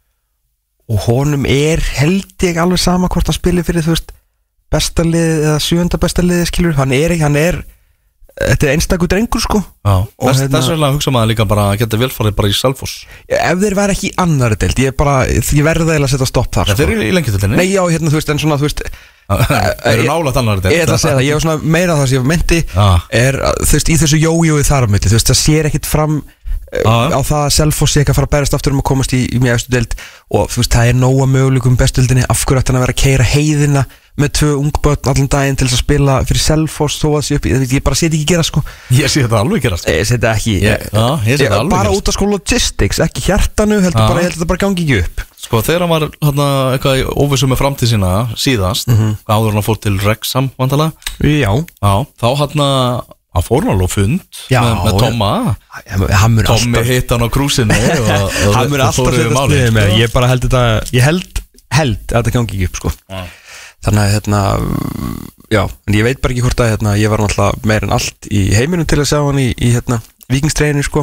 og honum er held ég alveg sama hvort hann spilir fyrir, þú veist, besta liði eða sjöunda besta liði, skilur, hann er ekki, hann er þetta er einstakur drengur sko. Já, þess hérna, vegna að hugsa maður líka bara að geta velfarið bara í Selfoss. Ef þeir væri ekki í annari deild, ég bara, ég verði eiginlega að setja stopp þar. Ja, sko. Þeir eru í lengjadildinni? Nei, já, hérna, þú veist, en svona, þú veist þeir eru nálægt annari deild. Ég ætla að segja það, ég hef svona meira það sem ég meinti ah. er, þú veist, í þessu jójói þar á milli, þú veist, það sér ekkit fram ah. á það að Selfoss sé ekki að fara að berast aftur um að komast í, í mjög eftir deild og þú veist, það er nóga möguleikum bestildinni, af hverju ætti hann að vera að keyra heiðina með tvö ungbötn allan daginn til þess að spila fyrir Selfoss þó að sé upp, ég, ég bara sé þetta ekki gera sko. Ég sé þetta alveg gera sko. Ég sé þetta ekki ég, já, ég sé þetta alveg bara gera út af sko logistics, ekki hjartanu heldur bara, ég held að þetta bara gangi ekki upp. Sko þegar hann var hérna, eitthvað óvissu með framtíð sína síðast, mm -hmm. áður hann fór til Wrexham vantalega. Já. Já, þá hérna hann fór hann alveg fund já, með, með Tomma Tommi alltaf... hitt hann á krúsinu hann mun alltaf setja stiðið með ég bara held þetta, ég held held að þetta gangi ekki upp sko. Já. Þannig að hérna já, en ég veit bara ekki hvort að hérna, ég var náttúrulega meir en allt í heiminum til að sjá hann í, í hérna, vikingstreinu sko.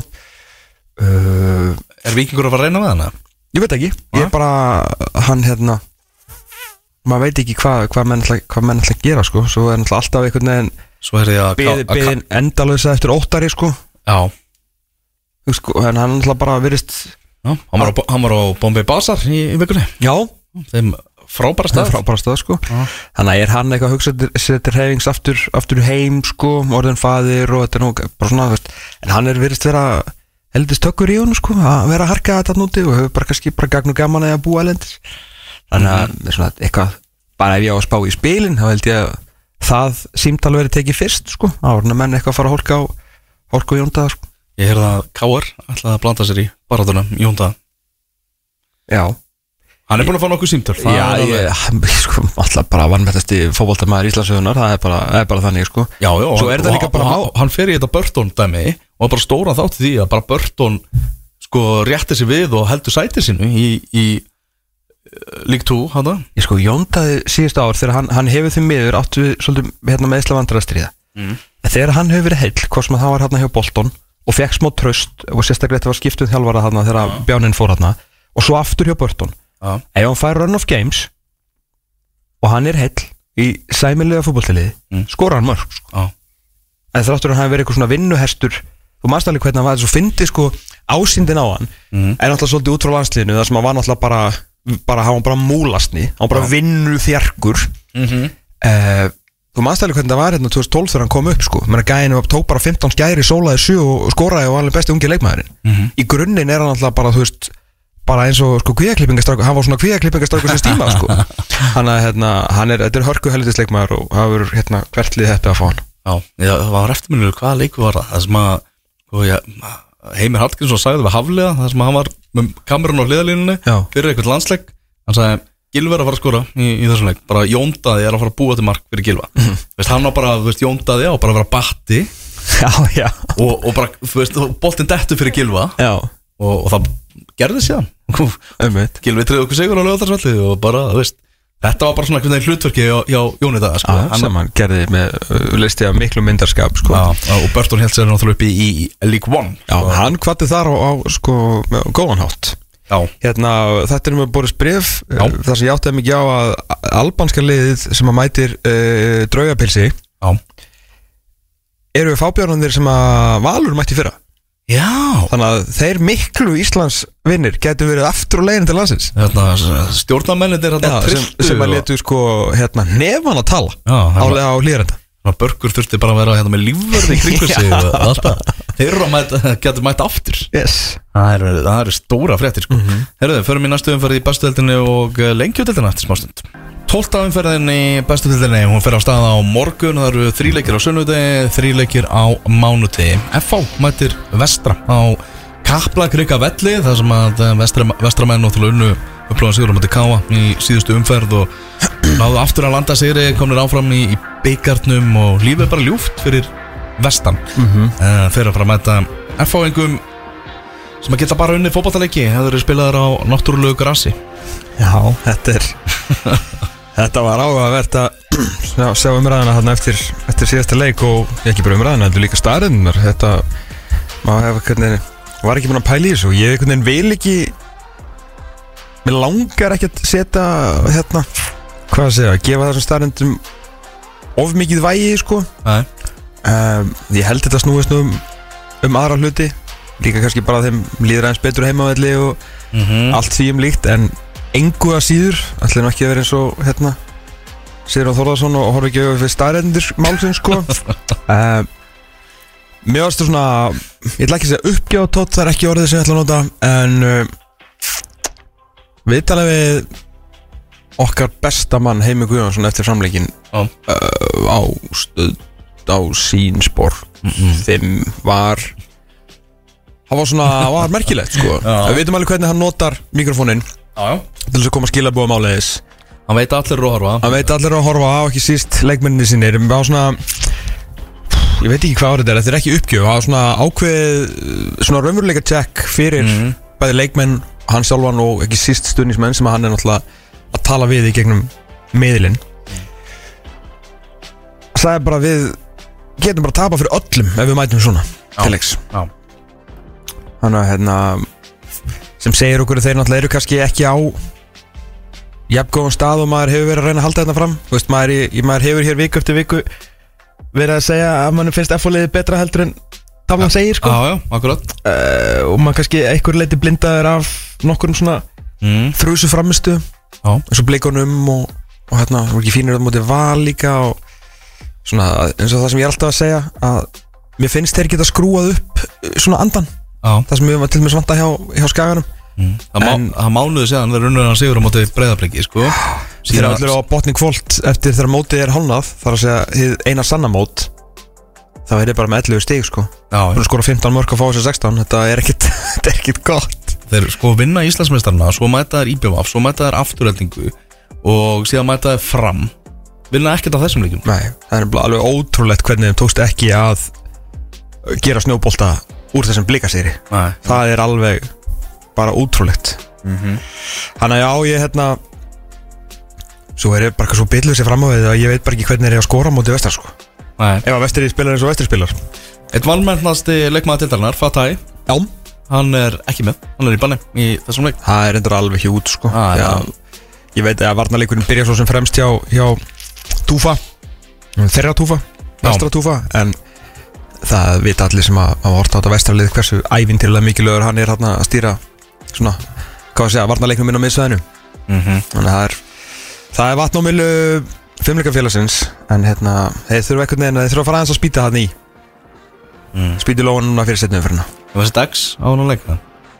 uh, Er vikingur að fara að reyna með hana? Ég veit ekki, ég er bara hann hérna maður veit ekki hvað hva menn ætla að gera sko. Svo er náttúrulega alltaf einhvern veginn Svo er því að Biðin, biðin endalösa eftir óttari sko. Já sko, en hann náttúrulega bara virðist Já, hann var á, hann var á Bombay Bazaar í, í vikunni Já Þeim frábæra stað Frábæra stað sko. Þannig að er hann eitthvað að hugsa sér til hreyfings aftur, aftur heim sko, orðin faðir og þetta er nú bara svona veist. En hann er virðist vera heldist tökkur í honum sko, að vera að harka þetta núti og hefur bara kannski bara gagn og gaman að búa elendis. Þannig að mm -hmm. svona eitthvað bara ef ég á að spá í spilin þá held ég að það símtal verið tekið fyrst sko, áður en menn eitthvað að fara að hólka á hólka á Jóndaða sko. Ég heyrði að K R ætlaði að blanda sér í barátuna Jóndaða. Já. Hann er búin að fá nokkuð símtöl. Já, ég, sko, alltaf bara vanmetasti fótboltamaður Íslandssögunar, það er bara, það er bara þannig sko. Já, já, svo er það líka bara hann, hann fer í þetta Burton dæmi og bara stóra þátti því að bara Burton sko rétti sig við og heldur sætið sinu í, í League two, hana? Ég sko, Jóndaði síðust ár þegar hann, hann hefur því miður áttu við svolítið hérna með Ísla vandræðastríða mm. Þegar hann hefur verið heill, hvort sem það var hérna hjá Bolton og fekk smá tröst og sérstaklega þetta var skiptuð þjálfara hérna þegar ja. Bjáninn fór hérna og svo aftur hjá Burton ja. Ef hann fær run of games og hann er heill í sæmilega fútboltaliði mm. skora hann mörg sko. ja. En þráttur hann hafi verið eitthvað svona vinnuhestur og maður stæðlega hvernig hann var þess að fyndi sko ásýndin á hann mm. en náttúrulega svolítið út frá landsliðinu þar sem hann var náttúrulega bara bara hafa hann bara múlastni hann bara ja. Vinnu þjarkur mm -hmm. uh, þú mannstæðilega hvernig það var hérna tvö þúsund og tólf þegar hann kom upp sko menn að gæðinu tók bara fimmtán skæri, sólaði sjö og skoraði og var alveg besti ungi leikmaðurinn mm -hmm. Í grunninn er hann alltaf bara þú veist bara eins og sko kvíðaklippingastrákur hann var svona kvíðaklippingastrákur sem stíma sko hann er hérna, hann er, þetta er hörku helvitis leikmaður og það verður hérna hvertlið þetta að fá hann Já, það var eftirminnur hvaða leiku var það það sem að ja, Heimir Hallgrímsson sagði við Hafliða það sem að hann var með kamerun á hliðalínunni fyrir eitthvað landsleik hann sagði Gylfi er að fara að skora í, í þessum leik bara Jóndaði er að fara að búa til mark fyrir Gylfa mm -hmm. veist, hann var bara, þú veist, Jóndaði á bara að vera batti já, já. Og, og bara, þú veist, boltinn dettu fyrir Gylfa og, og það gerði síðan Gylfi triði okkur sigur á Laugardalsvelli og bara, þú veist þetta var bara svona einhvern veginn hlutverki hjá, hjá Jóni það sko. ah, sem hann gerði með uh, listi af miklu myndarskap sko. ah, og Burton held sér náttúrulega upp í, í League One Já, sko. Hann kvatti þar á, á sko, góðanhátt hérna, þetta er með Boris Bref þar sem ég átti að mikið á að albanska liðið sem að mætir uh, draugapilsi Já. Eru við fábjörnandir sem að Valur mætti fyrra Já. Þannig að þeir miklu Íslands vinnir getur verið aftur og leiðin til landsins hérna, stjórnarmennir hérna sem, sem að letu sko hérna, nefn að tala álega á hlýrenda Börgur þurfti bara að vera hérna, með lífverði kringu sig og alltaf þeir eru að mæta, getur mæta aftur yes. það eru er stóra fréttir sko. mm -hmm. Herruðu, förum í næstu umferð í bestu deildinni og lengjudeildina eftir smástund tólfta umferðin í bestu deildinni hún fer á stað á morgun það eru þríleikir á sunnudegi þríleikir á mánudegi F H mætir Vestra á Kaplakrika velli þar sem að vestra, vestramenn og þúlega unnu upplóðan sigur á móti Káa í síðustu umferð og náðu aftur að landa sigri komnir áfram í, í byggarnum og lífið bara ljúft fyrir vestan mm -hmm. uh, þeir að fara að mæta F H-ingum sem að geta bara unni fótboltaleiki það eru spilaðar á náttúrulegu grassi Já, þetta er þetta var áhugavert að sjá, sjá umræðina þarna eftir, eftir síðasta leik og ekki bara umræðina, þetta er líka staðrendunar þetta, maður hefur hvernig var ekki búin að pæla í þessu og ég hvernig vil ekki mér langar ekki að setja hérna, hvað að segja, gefa þessum staðrendum of mikið vægi sko um, ég held þetta snúist um um aðra hluti líka kannski bara þeim líður aðeins betur heimavelli og mm -hmm. allt því um líkt en engu að síður ætla nú ekki að vera eins og hérna Sigurður Þórðarsson og horfa ekki auðvitað fyrir staðrendur málsins sko um, mér varst það svona ég ætla ekki að segja uppgjáð tótt það er ekki orðið sem ég ætla að nota en uh, við talaðum við okkar besta mann Heimi Guðjónsson eftir framleikin Já. uh, á stöð á Sýnsport fimm var það var svona, það var merkilegt sko. Við veitum alveg hvernig hann notar mikrofónin Já, já. til þess að koma skilabóðum áleiðis. Hann veit allir að horfa Hann veit allir að horfa á, ekki síst leikmenninni sinni á svona, ég veit ekki hvað árið er, þetta er ekki uppgjöf, það var svona ákveð svona raunveruleika check fyrir mm. bæði leikmenn, hann sjálfan og ekki síst stuðningsmenn sem hann er náttúrulega að tala við í gegnum miðilinn. Það er bara við getum bara að tapa fyrir öllum ef við mætum svona til leiks. Þannig að hérna sem segir okkur að þeir náttúrulega eru kannski ekki á jafngóðan stað og maður hefur verið að reyna að halda þetta fram. Þú veist, maður, í, maður hefur hér viku eftir viku verið að segja að mann finnst F O-liðið betra heldur en taflan segir sko. Já, já, akkurat uh, og maður kannski einhver leiti blindaður af nokkurum svona mm. þrjusu framistu eins og Blikunum og, og hérna, það voru ekki fínir á móti Val líka og svona eins og það sem ég er alltaf að segja að mér finnst þeir geta skrúað upp svona andan Já. Það sem við varum til og með svanta hjá, hjá Skaganum mm. Það má, mánuðu séðan þeir unnur hann sigur á móti Breiðabliki sko. Þeir eru allir á botni kvöld eftir þegar mótið er hálnað þar að segja hið eina sanna mót það verður bara með ellefu stig sko. Þú erum skora fimmtán mörg að fá þessi sextán þetta er ekkit, þetta er ekkit gott Þeir sko vinna Íslandsmeistarana svo mæta þeir í B V F, svo mæta þeir afturheldingu og síðan mæta þeir Fram vinna ekkert á þessum leikum. Nei, það er alveg ótrúlegt hvernig þeim tókst ekki að gera snjóbolta úr þessum Blikasegri. Það er alveg bara ótrúlegt. Mm-hmm. Þannig að já, ég hérna svo er ég bara svo bylluð sér fram á við að ég veit bara ekki hvernig er ég að skora móti Vestar sko. Nei. Ef að Vestri spilar eins og Vestri spilar. Eitt valmennasti leikmaður deildarinnar, Fatay. Já. Hann er ekki með, hann er í banni í þessum leik. Það er endur alveg hjút sko. Ah, já. Ég veit að varnarleikurinn byrja svo sem fremst hjá, hjá Túfa, þeirra Túfa, Vestra Túfa, en það vita allir sem að, að orta á þetta Vestralið hversu ævintýrlega mikilvægur hann er hérna að stýra svona, hvað að segja, varnarleiknum inn á miðsvæðinu. Mm-hmm. Þannig að það er, það er vatn á milu fimmleikafélagsins, en hérna, þeir þurfa ekkert neina, þeir þurfa að fara aðeins að spýta þarna í. Mm. Spýti lóan núna fyrir setnum fyrir hana. Það var þessi dags á hann að leika?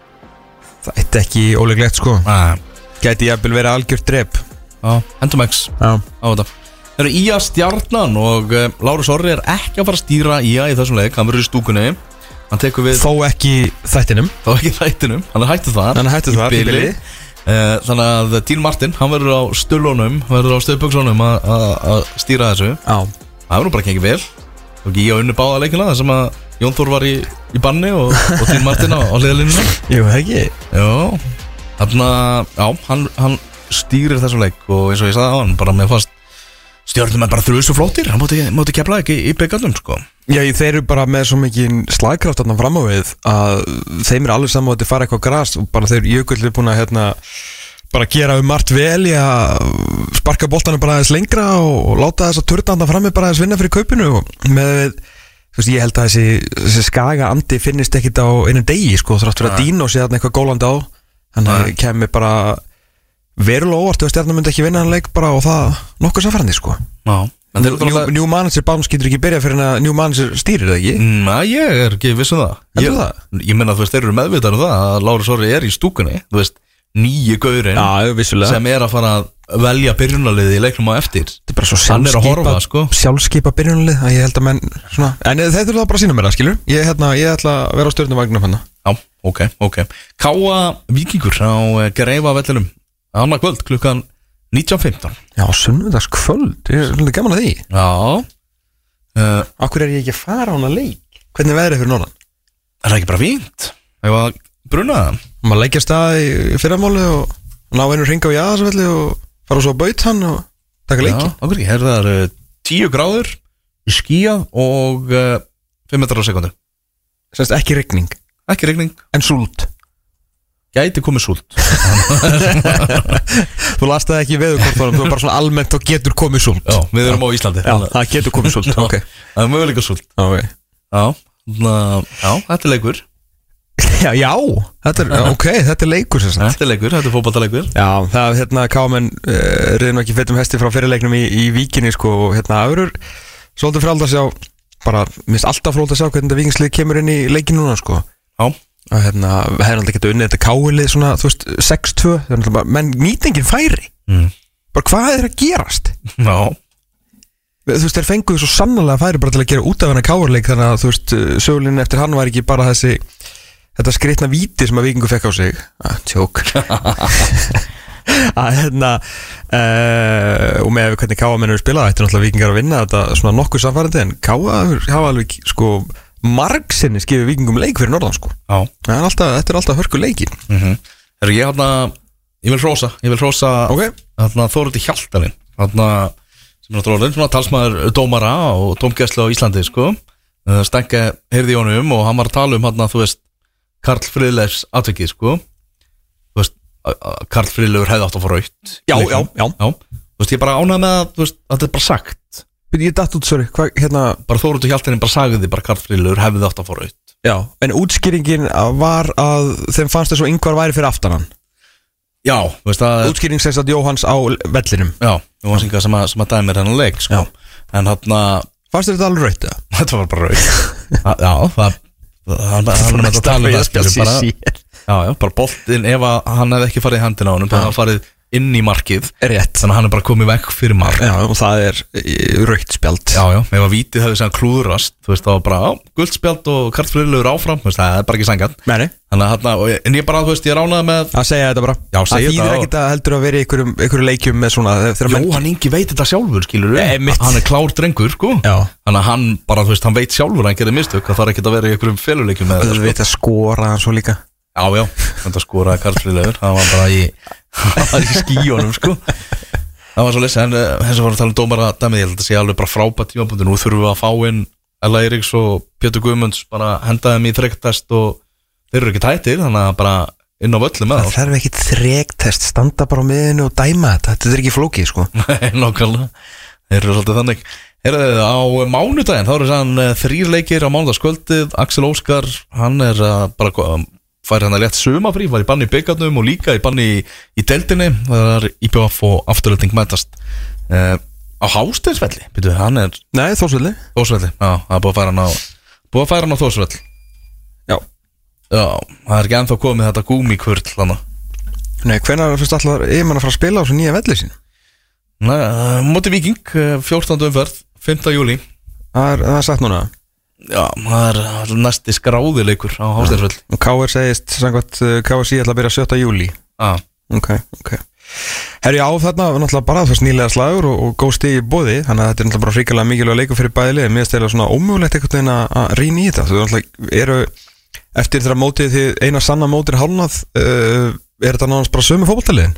Það eitt ekki óleiklegt sko. Ah. Gæti jafnvel verið algjört drep. Já, hendum X á þetta. Það eru Í A Stjarnan og uh, Lárus Orri er ekki að fara að stýra Í A í þessum leik, hann verður í stúkunni. Hann tekur við Þó ekki þættinum. Þó ekki þættinum, hann er hættuð þar. Hann er hættuð þar í bili. Uh, þannig að Dín Martin, hann verður á stölunum, verður á stöðböksunum að stýra þessu. Já. Það verður bara ekki vel. Og Í A unni báða leikina þar sem að Jón Þór var í, í banni og, og Dín Martin á, á hliðalínuna. Jú, ekki. Já. Þannig að, já, hann, hann stýrir þessum leik og eins og ég sagði á hann, bara með fast Stjörnum er bara þrjusu flóttir, hann móti, móti kepla ekki í byggarnum sko. Já, þeir eru bara með svo mikið slagkraft þarna fram á við að þeim er alveg saman að þetta fara eitthvað gras og bara þeir Jökull er búin að hérna bara gera um margt vel í að sparka boltanum bara aðeins lengra og, og láta þess að turtanda frammi bara aðeins vinna fyrir kaupinu og með, þú veist, ég held að þessi, þessi skaga andi finnist ekkit á einum degi sko, þrátt fyrir að Dino sé þarna eitthvað gólandi á, þannig að kemur bara verulega óvart ef Stjarnan myndi ekki vinna hann leik bara og það nokkuð samfærandi sko. Já. New, new, new manager Báms getur ekki byrja fyrir að new manager stýrir það ekki? Næ, ég er ekki viss um það. Ég, það? ég menna að þú veist, þeir eru meðvitaður um það að Lárus Orri er í stúkunni, þú veist, nýju gaurinn sem er að fara að velja byrjunarliði í leiknum á eftir. Þetta er bara svo sjálfskipa, sko. sjálfskipa byrjunarlið að ég held að menn svona, en þeir þurfa það bara að sína mér það, skilur? Ég, hérna, ég ætla að vera á stjörnuvagnum hann. Já, ok, ok. Káa Víkingur á Greifavellinum annað kvöld klukkan nítján fimmtán. Já, sunnudagskvöld, ég er svolítið gaman að því. Já uh, Akkur er ég ekki að fara á hana leik? Hvernig er veðrið fyrir norðan? Er það ekki bara fínt? Ef að bruna það? Maður leikja stað í fyrramáli og ná einu hring á Jaðarsvelli og fara svo að baut hann og taka leiki. Já, okkur ekki, það er uh, tíu gráður skíjað og uh, fimm metrar á sekundu. Sennst ekki rigning? Ekki rigning. En súld? Gæti komið súld. Þú last það ekki í veðurkortunum, þú er bara svona almennt og getur komið súld. Já, við erum á Íslandi. Já, það getur komið súld, ok. Það er möguleika súld. Ok. Já, já, þetta er leikur. Já, já, þetta er, ok, þetta er leikur sem sagt. Þetta er leikur, þetta er fótboltaleikur. Já, það er hérna kámen uh, reyðum ekki fettum hesti frá fyrirleiknum í, í Víkinni sko og hérna aðurur svolítið fráld að sjá, bara minnst alltaf fráld að sjá hvernig þetta Víkingslið kemur inn í leikin núna sko. Já. Og hérna, hefði náttúrulega getið unnið þetta káilið svona, þú veist, sex tvö, menn nýta enginn færi. Mm. bara hvað er að gerast? Já Þú veist, þeir fenguðu svo sannarlega færi bara til að gera út af hennar káarleik þannig að þú veist, sögulinn eftir hann var ekki bara þessi þetta skrýtna víti sem að Víkingur fekk á sig ah, tjók að hérna uh, og með hvernig káamennur spila þetta er náttúrulega Víkingar að vinna þetta svona nokkuð samfærandi en káa hafa alveg sko margsinni skifið Víkingum leik fyrir norðan sko Já er alltaf, þetta er alltaf hörku leikin mm-hmm. Þegar ég hérna ég vil hrósa ég vil hrósa okay. hérna Þóruði Hjaltalinn hérna sem er náttúrulega svona talsmaður dómara og dómgæslu á Íslandi sko Stenke heyrði í honum og hann var að tala um hérna þú veist Karl Friðleifs atvikið sko þú veist Karl Friðleifur hefði átt að fá rautt Já, já, já Já Þú veist ég bara ánægði með að þú veist að þetta er bara sagt Ég datt út, sorry, hvað hérna bara Þóruði Hjaltalinn bara sagði bara Karl Friðleifur hefði átt að fá rautt Já, en útskýringin var að þeim fannst þess að Ingvar væri fyrir aftan hann Já, þú veist að Útskýring segist að Jóhanns á vellinum Já, Jóhanns Inga sem að, sem að dæmir hennar leik sko. En hann fannst þér þetta alveg rautt, eða? Þetta var bara rautt Já, það hann er með að tala um það skilur bara Já, já, bara boltinn ef að hann hefði ekki farið í hendina á honum þannig að hann farið inn í markið Rétt Þannig að hann er bara komið vekk fyrir mark Já, og það er rautt spjald Já, já, ef að vítið hefði sem klúðrast þú veist, það var bara, á, gult spjald og Karl Friðleifur áfram þú veist, það er bara ekki sanngjarnt Meni Þannig að hann, en ég bara, þú veist, ég ránaði með að segja þetta bara Já, segja þetta Það þýðir ekkert að heldur að vera í einhverjum, einhverjum leikjum með svona Jó, hann Ingi veit þetta sjálfur, skilur við Hann er klár drengur, sko Já Þannig að hann bara, þú veist, hann veit sjálfur að hann gerir mistök það þarf ekkert að vera í einhverjum feluleikjum með þetta, sko. Veit að skora hann svo líka Já, já, þetta skoraði Karl Friðleifur það var bara í, í skíunum, sko Það var svo leysi, en þess að var að tala um dómara dæmið, ég held að sé alveg bara frábært tímapunktur nú þurfum við að fá inn Ella Eiríks og Pétur Guðmunds bara henda þeim í þrektest og þeir eru ekki tættir þannig að bara inn á völlu með það þarf ekki þrektest, standa bara á miðinu og dæma þetta, þetta er ekki flókið sko Nei, nákvæmlega, þeir eru svolítið þannig Heyrðu, á mánudaginn, þá eru þann þrýr leikir á mánudagskvöldið Axel Óskar, hann er bara fær hann að létt sumafrí, var í banni í byggarnum og líka í banni í, í deildinni það er í B V og afturölding mætast uh, á Hásteinsvelli byrju, hann er Nei, Þórsvelli Þórsvelli, já, það er búið að færa hann á búið að færa hann á Þórsvell Já Já, það er ekki ennþá komið þetta gúmíkurl hana Nei, hvenær fyrst allar yfirmann að fara að spila á þessu nýja velli sín? Nei, uh, móti Víking, fjórtánda umferð fimmta júlí Það er, það er sagt núna Já, það er næsti skráðileikur á Hásteinsvell Og K R segist, samkvæmt K S I ætla að byrja sjötta júlí Já Ok, ok Herri á þarna, náttúrulega bara þess nýlega slagur og, og góð stig í boði þannig að þetta er náttúrulega bara hrikalega mikilvæg leikur fyrir bæði lið mér stæla svona ómögulegt einhvern veginn að rýna í þetta þú náttúrulega eru eftir þegar mótið því eina sanna mótir hálnað uh, er þetta náttúrulega bara sömu fótboltaliðin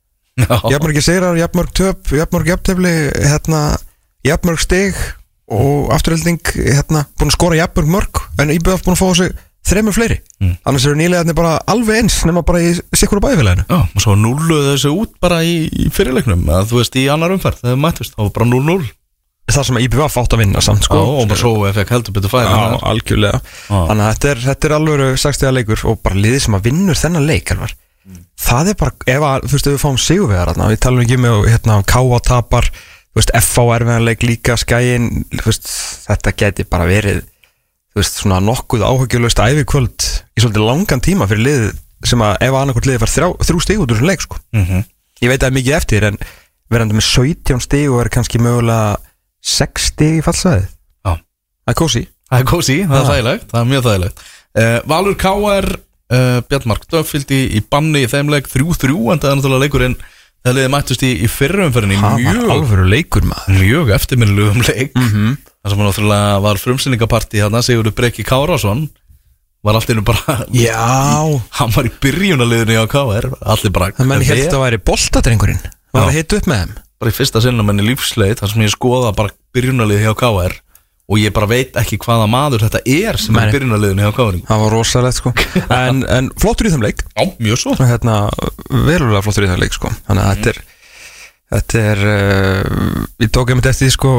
Jafnmörg sigrar, jafnmörg töp, jafnmörg jafntefli hérna, jafnmörg stig og afturölding hérna, búin að skora jafnmörg mörg en í B F búin að fá þessu þremur fleiri mm. annars eru nýlegaðni bara alveg eins nema bara í sikkur bæfélaginu Já, og svo núlluðu þessu út bara í, í fyrirleiknum að þú veist í annar umferð þegar mættust, það var bara núll núll Það sem að I B V fátt að vinna samt sko Já, og bara svo ef ég heldur betur færi Já, algjörlega Já. Þannig að þetta er, þetta er alveg sextíða leikur og bara liðið sem að vinnur þennan leik alvar. Mm. Það er bara, ef að, þú veist, ef við fáum sigurvegar þarna, við talum ekki með hérna, K A tapar, þú veist, F A erfiðanleik líka, Skæin, þú veist, þetta geti bara verið þú veist, svona nokkuð áhugjulegst ævikvöld í svolítið langan tíma fyrir liðið sem að ef annarkvort liðið fær þrjá, þrjú stig út úr þessum leik sko. Mm-hmm. Ég veit að mikið eftir en verðandi með sautján stig og er kannski mögulega sex stig í fallsvæðið. Já. Það er kósi. Það er kósi, það er þægilegt, það er mjög þægilegt. Uh, Valur K R, uh, Bjarnmark Döffild í, í banni í þeim leik þrjú þrjú en það er náttúrulega leikurinn þegar liðið mættust í, í fyrrumferðinni mjög alvöru leikur maður. Mjög eftirminnilegum leik. Mm-hmm. Það sem náttúrulega var frumsýningapartí hérna, Sigurður Breki Kárásson var allt einu bara Já hann var í byrjunarliðinu á K R allir bara það menn hélt að væri boltadrengurinn var að hita upp með þeim bara í fyrsta sinna menn í lífsleið þar sem ég skoða bara byrjunarlið hjá K R og ég bara veit ekki hvaða maður þetta er sem Meni. Er byrjunarliðinu hjá K R það var rosalegt sko en, en flottur í þeim leik já, mjög svo hérna, verulega flottur í þeim leik sko þannig að mm. þetta er þetta er uh, ég tók einmitt eftir því sko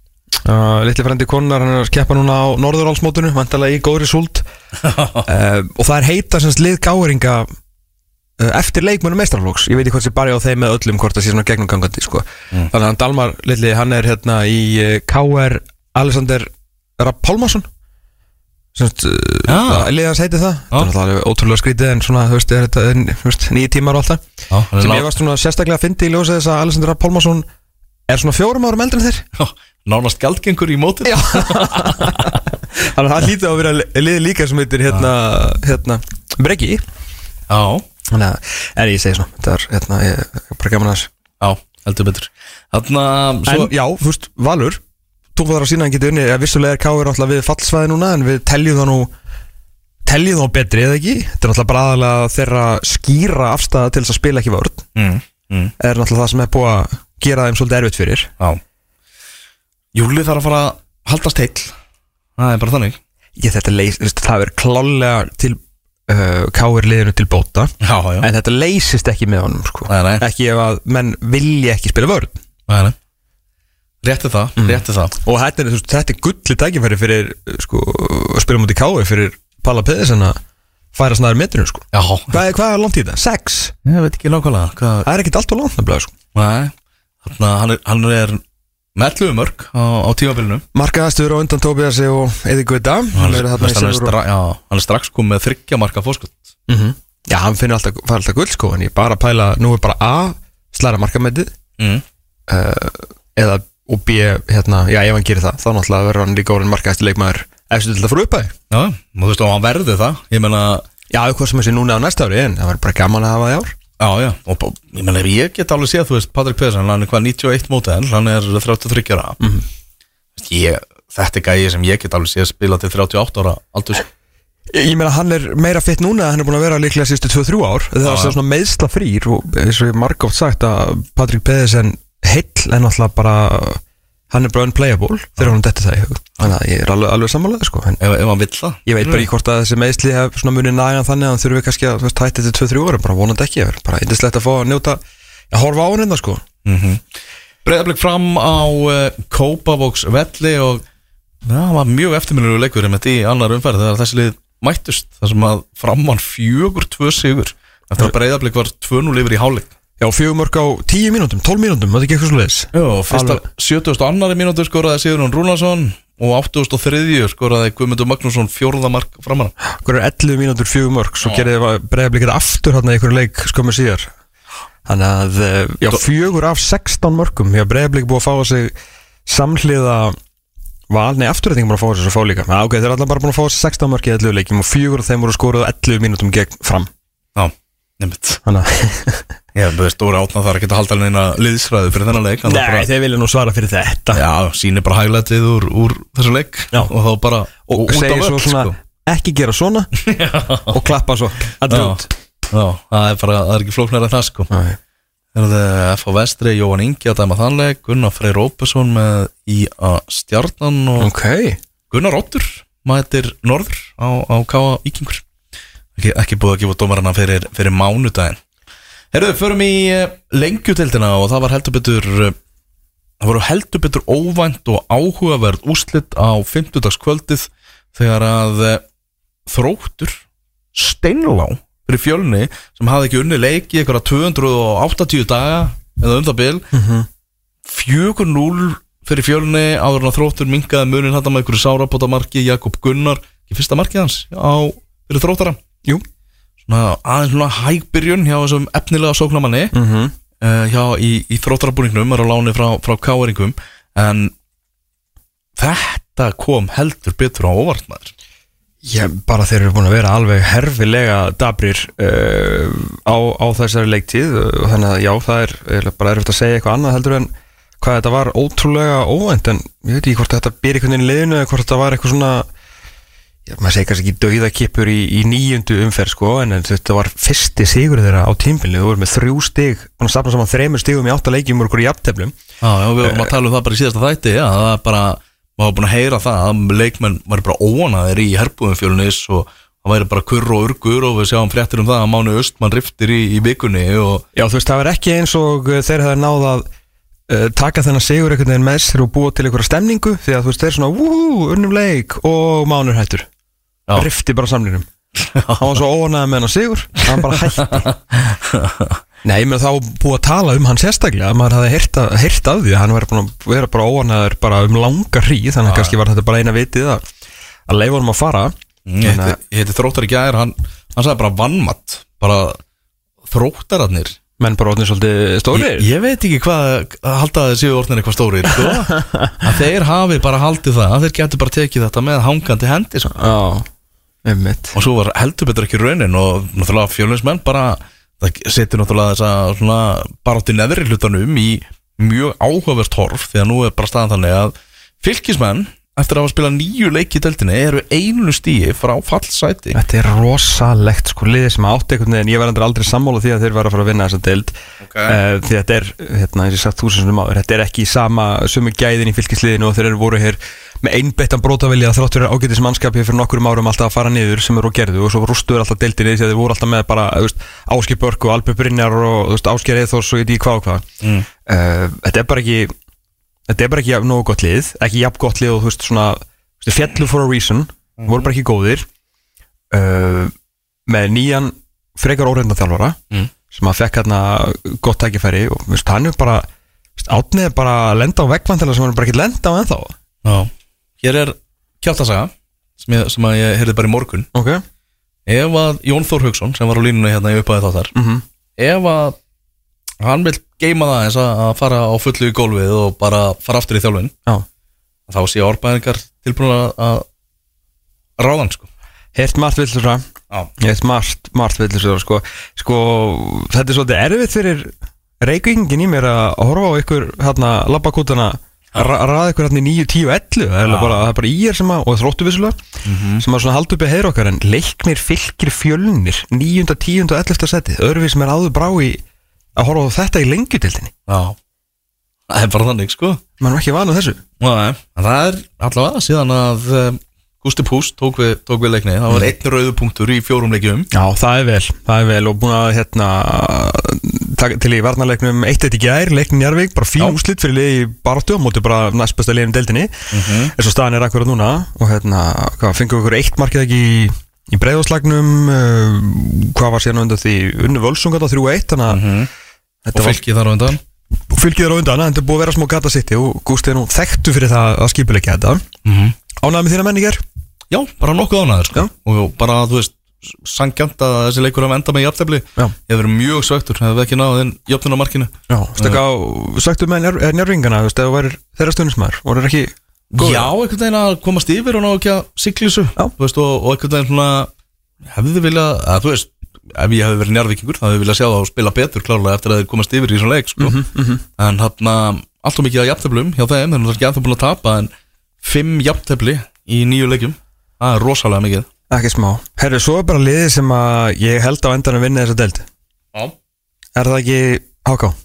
Uh, litli frendi konar, hann er að skeppa núna á Norðurálsmótinu, vantarlega í góðri súld uh, og það er heita semst lið gáringa uh, eftir leikmönnum meistaraflokks, ég veit ekki hvort sem bara á þeim með öllum hvort það sé svona gegnumgangandi sko. mm. þannig að hann Dalmar litli, hann er hérna í uh, K R Alexander Rapp Pálmarsson liðans heiti það það er alveg ótrúlega skrítið en svona þú veist, er þetta nýju tímar og allt það sem ég var svona sérstaklega að fyndi í ljósið þess að Alexander Rapp Pálmarsson er svona fjórum árum eldri en þeir Já, nánast gjaldgengur í mótið Já Þannig að það hlýtur að vera liðið líka sem heitir hérna, hérna Breki Já Þannig að, en ég segi svona, þetta er hérna, ég er bara gaman að þessu Já, heldur betur Þarna, svo En já, þú veist, Valur Þú var að sína hann getið unni, að vissulega er K R alltaf við fallsvæði núna en við teljum það nú teljum þá betri, eða ekki? Þetta er náttúrulega bara aðalega þeirra skýra afstæða til þess að spila ekki vörn mm, mm. er náttúrulega það sem er búið að gera þeim svolítið erfitt fyrir Já Júli þarf að fara að haldast heill Það er bara þannig Ég þetta leys, það er klálega til uh, K R liðinu til bóta Já, já En þetta leysist ekki með honum sko. Nei, nei Ekki ef að menn vilja ekki spila vörn Nei, nei Rétti það, mm. rétti það Og þetta er, þetta er gulli tækifæri fyrir sko, að spila mútið K R fyrir Palla Pedersen að færa snæður metrinu sko. Já Hvað, hvað er langt í þetta? Sex? Ég veit ekki nákvæmlega hvað... Það er ekkert allt og langt nefnilega sko. Nei, þarna hann er, hann er melluðu mörg á, á tímabilinu Markaðastur á undan Tóbiasi og Eði Guðda Hann er, hann er, stra, já, hann er strax komið með þriggja marka fórskot mm -hmm. Já, hann finnir alltaf, alltaf gull sko. En ég bara pæla, nú er bara A slæra markamettið mm. uh, Eða og B, hérna, já ef hann gerir það þá náttúrulega verður hann líka orðin markaðastur leikmaður eftir til þetta fyrir upphæði Já, þú veist og hann verður það Ég meina Já, eitthvað sem þessi núna á næsta ári en það verður bara gaman að hafa það í ár Já, já, og ég meina ef ég get alveg séð þú veist, Patrik Pedersen, hann er hvað níutíu og eitt mótel hann er þrjátíu og þriggja ára mm-hmm. ég, Þetta er gæi sem ég get alveg séð spila til þrjátíu og átta ára aldurs Ég, ég meina hann er meira fitt núna hann er búin að vera líklega síðustu tvö til þrjú ár það er svona meðsla frýr og eins og ég margótt sagt að Patrik Pedersen heill en alltaf bara hann er bara unplayable þegar hann detti það í hug þannig að ég er alveg, alveg sammálaði sko en, ef, ef hann vill það ég veit bara í hvort að þessi meðsli hef svona munið nægan þannig að hann þurfi kannski að hætti þetta tvö til þrjú ára bara vonandi ekki yfir bara eindislegt að fá að njóta að horfa á hann enda sko mm-hmm. Breiðablik fram á uh, Kópavogs velli og það var mjög eftirminnilegu leikur með því annar umferð þegar þessi lið mættust þar sem að framann fjögur tvö sigur eftir að Breiðablik var tvö núll yfir í hálfleik Já, fjögur mörg á tíu mínútum, tólf mínútum, það er ekki eitthvað svo leiðis Já, fyrsta sjötugasta og annarri mínútu skoraði Sigurjón Rúnarsson og áttugasta og þriðju skoraði Guðmundur Magnússon fjórða mark framan Hvað er ellefu mínútur fjögur mörg, svo gerði Breiðablik þetta aftur hérna í einhverju leik skömmu síðar Þannig að, já, fjögur af sextán mörgum, já, Breiðablik búið að fá sig samhliða val, nei, afturrætingum búið að fá sig svo fá líka Já, ok, þeir er alltaf bara búin að fá sig sextán mörg í ellefu leikjum og fjögur af þeim voru skoruð ellefu mínútum gegn fram Já, nefnt Já, þú veist, Dóri Átna þarf ekki að halda alveg eina liðsræðu fyrir þennan leik Nei, bara, þeir vilja nú svara fyrir þetta Já, sýnir bara highlightið úr, úr þessu leik Já. og þá bara og segir svo svona, sko. Ekki gera svona og klappa svo Já, já, það er bara, það er ekki flóknara en það sko Það er F H Vestri, Jóhann Ingi að dæma þann leik Gunnar Freyr Rópesson með í að Stjarnan og okay. Gunnar Oddur mætir Norður á, á K A Víkingur ekki, ekki búið að gefa dómarana fyrir, fyrir mánudaginn Herðu, förum í lengjudeildina og það var heldur betur það voru heldur betur óvænt og áhugaverð úrslit á fimmtudagskvöldið þegar að Þróttur steinlá fyrir Fjölni sem hafði ekki unni leiki eitthvað tvö hundruð áttatíu daga eða um það bil mm-hmm. fjögur núll fyrir Fjölni áður en að Þróttur minnkaði munin þetta með einhverju sárapótamarki Jakob Gunnar, ekki fyrsta markið hans á fyrir Þróttara Jú Svona, aðeins svona hægbyrjun hjá þessum efnilega sóknamanni mm-hmm. uh, hjá í, í þróttarabúningnum er á láni frá, frá Káeringum en þetta kom heldur betur á óvart maður Já, bara þeir eru búin að vera alveg herfilega dabrir uh, á, á þessari leiktíð og þannig að já, það er, er bara erfitt að segja eitthvað annað heldur en hvað þetta var ótrúlega óvænt en ég veit ekki hvort þetta byrja einhvern veginn í liðinu eða hvort þetta var eitthvað svona Já, maður segir kannski ekki dauðakippur í, í níundu umferð sko, en þetta var fyrsti sigur þeirra á tímabilinu, þú voru með þrjú stig búin að safna saman þremur stigum í átta leikjum og okkur í jafnteflum. Já, já, við vorum að tala um það bara í síðasta þætti, já, það er bara maður var búin að heyra það, að leikmenn var bara óanaðir í Herbúðum Fjölnis og það væri bara kurr og urgur og við sjáum fréttir um það að Máni Östmann riftir í, í vikunni og... Já, þú veist, það var ekki eins og þeir hefði náð að uh, taka þennan sigur einhvern veginn með sér og búa til einhverja stemningu því að þú veist, þeir svona, úúú, unnum leik og Mánur hættur rifti bara samlinum hann var svo óanaði með hann sigur hann bara hætti Nei, ég meina þá búið að tala um hann sérstaklega að maður hafði heyrt, að, heyrt af því að hann verið búin að vera bara óanaður bara um langa hríð þannig að kannski var þetta bara eina vitið að, að leifa honum að fara Ég heiti, ég heiti Þróttar í gær, hann, hann sagði bara vannmatt, bara Þróttararnir. Menn bara orðnir svolítið stórir. Ég, ég veit ekki hvað að halda að þið séu orðnir eitthvað stórir, sko. Að þeir hafi bara haldið það, að þeir getur bara tekið þetta með hangandi hendi, sko. Já, einmitt. Og svo var heldur betur ekki raunin og náttúrulega Fjölnismenn bara, það setur náttúrulega þessa svona bara átt í neðri hlutanum í mjög áhugavert horf, því að nú er bara staðan þannig að Fylkismenn eftir að hafa spilað nýju leiki í deildinni eru einu stíi frá fallsæti. Þetta er rosalegt sko, liðið sem átti einhvern veginn, ég var aldrei sammála því að þeir var að fara að vinna þessa deild, okay. uh, því þetta er, hérna, eins og ég sagt þúsundum áður, þetta er ekki sama sömu gæðin í Fylkisliðinu og þeir eru voru hér með einbeittan brotavilja þrátt fyrir ágætis mannskapi fyrir nokkurum árum alltaf að fara niður sem eru og gerðu og svo rústuður alltaf deildinni því að þeir voru alltaf með bara, þú veist, Ásgeir Börk og Albert Brynjar og, þú veist, Ásgeir Eyþórs og ég veit ekki hvað og hvað. Mm. Uh, þetta er bara ekki þetta er bara ekki nógu gott lið, ekki jafn gott lið og þú veist svona, þú veist, fjallu for a reason, mm. voru bara ekki góðir uh, með nýjan frekar óreynda þjálfara mm. sem að fekk hérna gott tækifæri og þú veist, hann er bara, þú veist, Átni er bara að lenda á veggvantilega sem hann er bara ekki lenda á ennþá. Já. Hér er kjáttasaga sem, ég, sem að ég heyrði bara í morgun. Okay. Ef að Jón Þór Hauksson sem var á línunni hérna í uppæði þáttar mm -hmm. ef að hann vil geima það eins að fara á fullu í gólfið og bara fara aftur í þjálfin Já. þá sé árbæðingar tilbúin að ráða hann sko. Heyrt margt villusra Heyrt margt, margt villusra sko. Sko þetta er svolítið erfitt fyrir reykingin í mér að horfa á ykkur hérna labbakútana að ræða ykkur hérna í níu, tíu, ellefu það er bara, bara í er sem að, og þróttu vissulega mm -hmm. sem að svona halda uppi heiður okkar en Leiknir, Fylkir, Fjölnir níunda, tíunda og ellefta seti öðruvís sem er áður brá í að horfa á þetta í lengjudildinni. Já, það er bara þannig sko. Man er ekki vanað þessu. Nei, það er allavega síðan að um, Gústi Pús tók við, tók við Leikni, það var mm. einn rauðu punktur í fjórum leikjum. Já, það er vel, það er vel og búin að hérna taka til í varnarleiknum eitt eitt í gær, Leiknin Njarðvík, bara fín úrslit fyrir liði í baráttu á móti bara næst besta liðin deildinni. Mm -hmm. Eins og staðan er akkurat núna og hérna, hvað fengum við ykkur eitt markið ekki í í Breiðholtslagnum, uh, hvað var síðan undan því unnu Völsunga á þrjú eitt þannig að mm -hmm. og Fylkið þar á undan og Fylkið þar á undan, en þetta er búið að vera smá gata sitti og Gústi er nú þekktu fyrir það að skipuleikja þetta. Mm -hmm. Ánægður með þína menn í gær? Já, bara nokkuð ánægður sko. Og bara, þú veist, sanngjarnt að þessi leikur hafa enda með jafntefli. Ég hef verið mjög svekktur, hefði ekki náð inn jöfnun á markinu. Já, stakka á svekktur með Njarðvíkingana, þú veist, ef þú værir þeirra stundismæður, voru þeir ekki góður? Já, einhvern veginn að komast yfir og ná ekki að sigla þessu, þú veist, og, og einhvern veginn svona hefði þið viljað, að þú veist ef ég hefði verið Njarðvíkingur, þá hefði viljað sjá það og spila betur klárlega eftir að þeir komast yfir í svona leik sko. mm -hmm. En hann allt og mikið að jafnteflum hjá þeim, þeir eru ekki ennþá búin að tapa en fimm jafntefli í nýju leikjum, það er rosalega mikið. Ekki smá. Herru, svo er bara liðið sem að ég held á endan að vinna þessa deild. Já. Er það ekki H K?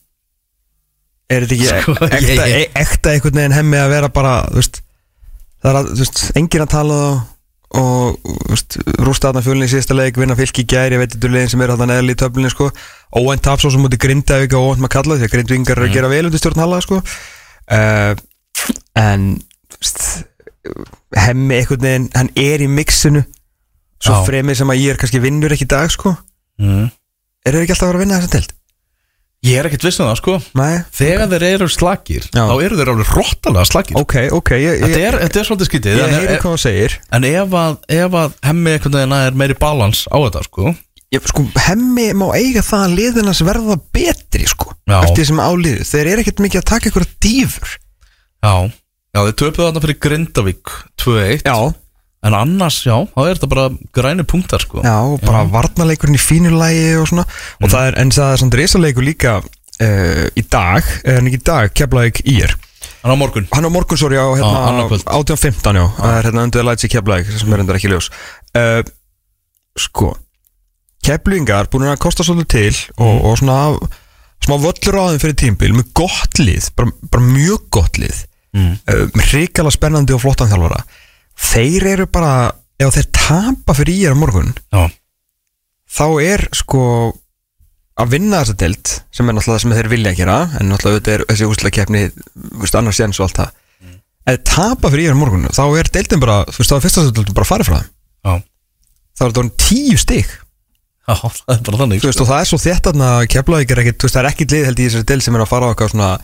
Er þetta ekki sko, ekta, ég, ég... ekta einhvern veginn hemmi að vera bara, þú veist það er að, þú veist, enginn að tala það og rústa þarna Fjölni í síðasta leik, vinna Fylki í gær, ég veit þetta er liðin sem er þarna neðal í töflunni sko, óvænt tap svo sem mútið Grindavík og óvænt maður kalla því að Grindvíkingar eru mm. að gera vel undir stjórn Halla sko uh, en st, hemmi einhvern veginn, hann er í mixinu svo Já. Fremið sem að ég er kannski vinnur ekki í dag sko mm. Er þeir ekki alltaf að vera að vinna þessa deild? Ég er ekkert viss um það sko. Nei, þegar okay. þeir eru slagir Já. Þá eru þeir alveg hróttalega slagir. Ok, ok ég, ég, Þetta er, er svolítið skítið. Ég heyri hvað það segir. En ef að, ef að hemmi einhvern veginn er meiri balans á þetta sko ég, sko, hemmi má eiga það að liðinans verða betri sko Já. Eftir sem áliðu. Þeir eru ekkert mikið að taka einhverja dýfur. Já, Já þeir töpuðu þarna fyrir Grindavík tvö eitt. Já En annars, já, þá er þetta bara græni punktar sko. Já, og bara varnarleikurinn í fínu lagi og svona mm. og það er, en það er svona risaleikur líka uh, í dag, en ekki í dag Keflavík í er. Hann á morgun Hann á morgun, sorry, á hérna átján fimmtán, já, það er hérna undir læts í Keflavík sem er enda ekki ljós uh, Sko Keflvíkingar búin að kosta svolítið til og, mm. og svona smá völlur á þeim fyrir tímbil með gott lið, bara, bara mjög gott lið mm. uh, með hrikalega spennandi og flottan þjálfara. Þeir eru bara, ef þeir tapa fyrir í er á morgun Já. Þá er sko að vinna þessa deild sem er náttúrulega það sem þeir vilja að gera en náttúrulega þetta er þessi úrslitakeppni annars séns og allt það mm. ef þeir tapa fyrir í er á morgun þá er deildin bara, þú veist þá er fyrsta deildin bara farið frá þeim Já. þá er þetta tíu stig Já, það er bara þannig veist, og það er svo þétt að Keflavík er ekkit, þú veist það er ekkit lið held í þessari deild sem er að fara á eitthvað svona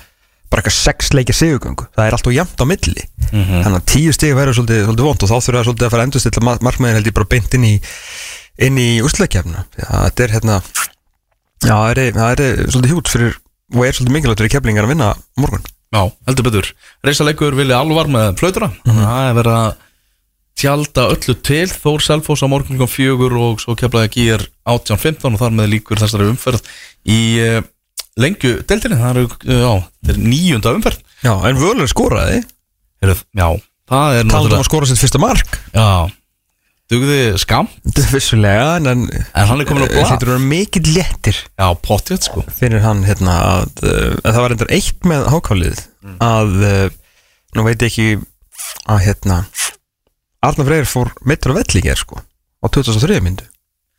bara eitthvað sex leikja sigurgöngu, það er alltaf jafnt á milli Mhm. þannig að tíu stig verður svolítið, svolítið vont og þá þurfa svolítið að fara að endurstilla ma- markmiðin held ég bara beint inn í inn í úrslitakeppnina. Þetta er hérna já, það er, það er svolítið hjút fyrir og er svolítið mikilvægt fyrir Keflingar að vinna á morgun. Já, heldur betur. Reisaleikur vilja alvar með flautura. Þannig að það er verið að tjalda öllu til. Þór Selfoss á morgun kom fjögur og svo keflaði Gýr átján fimmtán og þar með líkur þessari umferð í uh, lengju deildinni. Það eru, já, þetta er níunda umferð. Já, en Völur skoraði. Heru, já, það er Talandum að skora sitt fyrsta mark. Já, dugði skam. Vissulega, en, En hann er komin á blað. Þetta eru mikill léttir. Já, pottið, sko. Fyrir hann hérna að, uh, að það var reyndar eitt með hákálið mm. að uh, nú veit ég ekki að hérna Arnar Freyr fór meittur á velli hér sko á tuttugasta og þriðju myndu.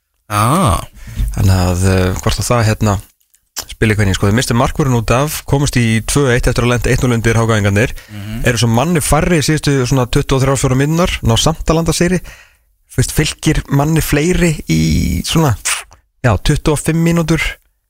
Ah. Þannig að uh, hvort að það hérna spili hvernig sko, þau mistu markvörun út af komast í tvö eitt eftir að lenda eitt núll undir hákáingarnir mm-hmm. eru svo manni færri síðustu svona tuttugu og þrjár til fjórar mínútur ná samt að landa sigri. Fyrst fylgir manni fleiri í svona já, tuttugu og fimm mínútur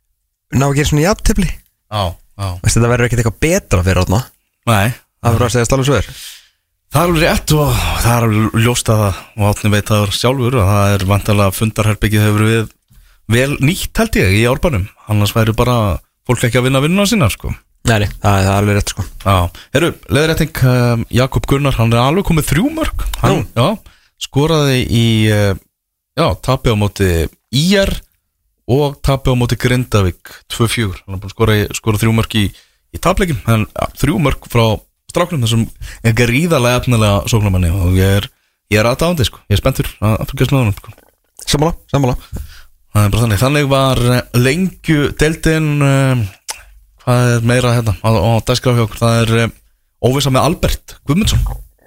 ná að gera svona jafntefli. Já, já. Veist þetta verður ekkert eitthvað betra fyrir þarna. Nei. Það verður að segja stálega svo er. Það er alveg rétt og það er alveg ljóst að það og Átni veit það sjálfur að það er vantarlega fundarherbyggið hefur við vel nýtt held ég í Árbænum. Annars væri bara fólk ekki að vinna vinnuna sína sko. Nei, nei, það er alveg rétt sko. Já, herru, leiðrétting um, Jakob Gunnar, hann er alveg komið þrjú mörk. Hann, já, skoraði í uh, já, tapi á móti í er og tapi á móti Grindavík tvö fjögur. Hann er búin að skora, skora þrjú mörk í, í tapleikin, en ja, þrjú mörk frá stráknum þessum er gríðarlega efnilega sóknarmanni og ég er, ég er aðdáandi sko. Ég er spenntur að fylgjast með honum sko. Sammála, sammála. Það er bara þannig. Þannig var lengju deildin um, hvað er meira hérna á, á dagskrá hjá okkur, það er um, óvissa með Albert Guðmundsson.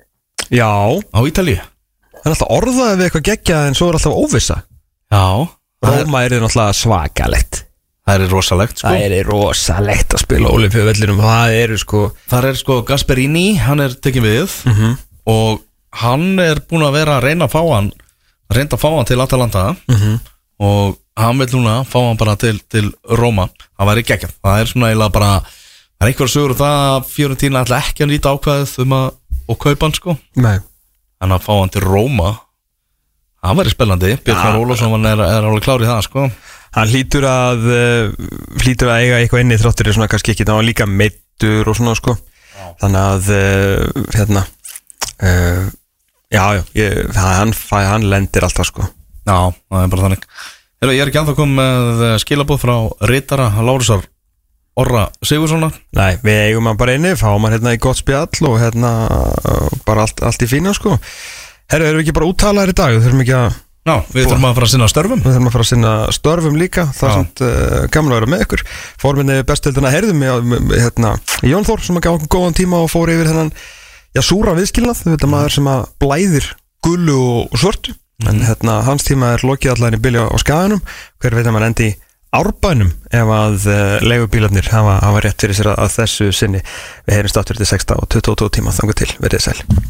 Já. Á Ítalíu. Það er alltaf orðaði við eitthvað geggjað en svo er alltaf óvissa. Já. Róma er náttúrulega svakalegt. Það er rosalegt sko. Það er rosalegt að spila Ólympíuvellinum. Það eru sko Það er sko Gasperini, hann er tekinn við mm-hmm. og hann er búin að vera að reyna að fá hann reynda að fá hann til Atalanta mm-hmm. og hann vil núna fá hann bara til, til Róma. Það væri geggjað. Það er svona eiginlega bara það er einhverja sögur og það að Fiorentina ætla ekki að nýta ákvæðið um að og kaupa hann sko. Nei. En að fá hann til Róma það væri spennandi. Björn Ólafsson er, er alveg klár í það sko. Hann hlýtur að uh, hlýtur að eiga eitthvað inni þráttur er svona kannski ekki þá líka meittur og svona sko. Já. Þannig að uh, hérna uh, já, já, ég, hann, hann lendir alltaf sko. Já, það er bara þannig. Heru, ég er ekki anþá komið með skilabóð frá ritara Lárusar Orra Sigurðssonar. Nei, við eigum hann bara inni, fáum hann hérna í gott spjall og hérna bara allt, allt í fína sko. Herru, erum við ekki bara úttalaðir í dag? Við þurfum ekki að Já, við þurfum að fara að sinna störfum. Við þurfum að fara að sinna störfum líka. Það er svona uh, gaman að vera með ykkur. Fórminni bestildina heyrðum við hérna, Jón Þór sem að gaf okkur góðan tíma og fór yfir hennan já, súra viðskilnað. Þetta maður sem að blæðir gullu og svörtu. Mm. En hérna, hans tíma er lokið allan í bylja á Skaganum. Hver veit að maður endi í Árbænum ef að uh, leigubílarnir hafa, hafa rétt fyrir sér að, að þessu sinni. Við heyrjumst aftur til sextán og tuttugu og tveggja tíma þangað til. Verið sæl.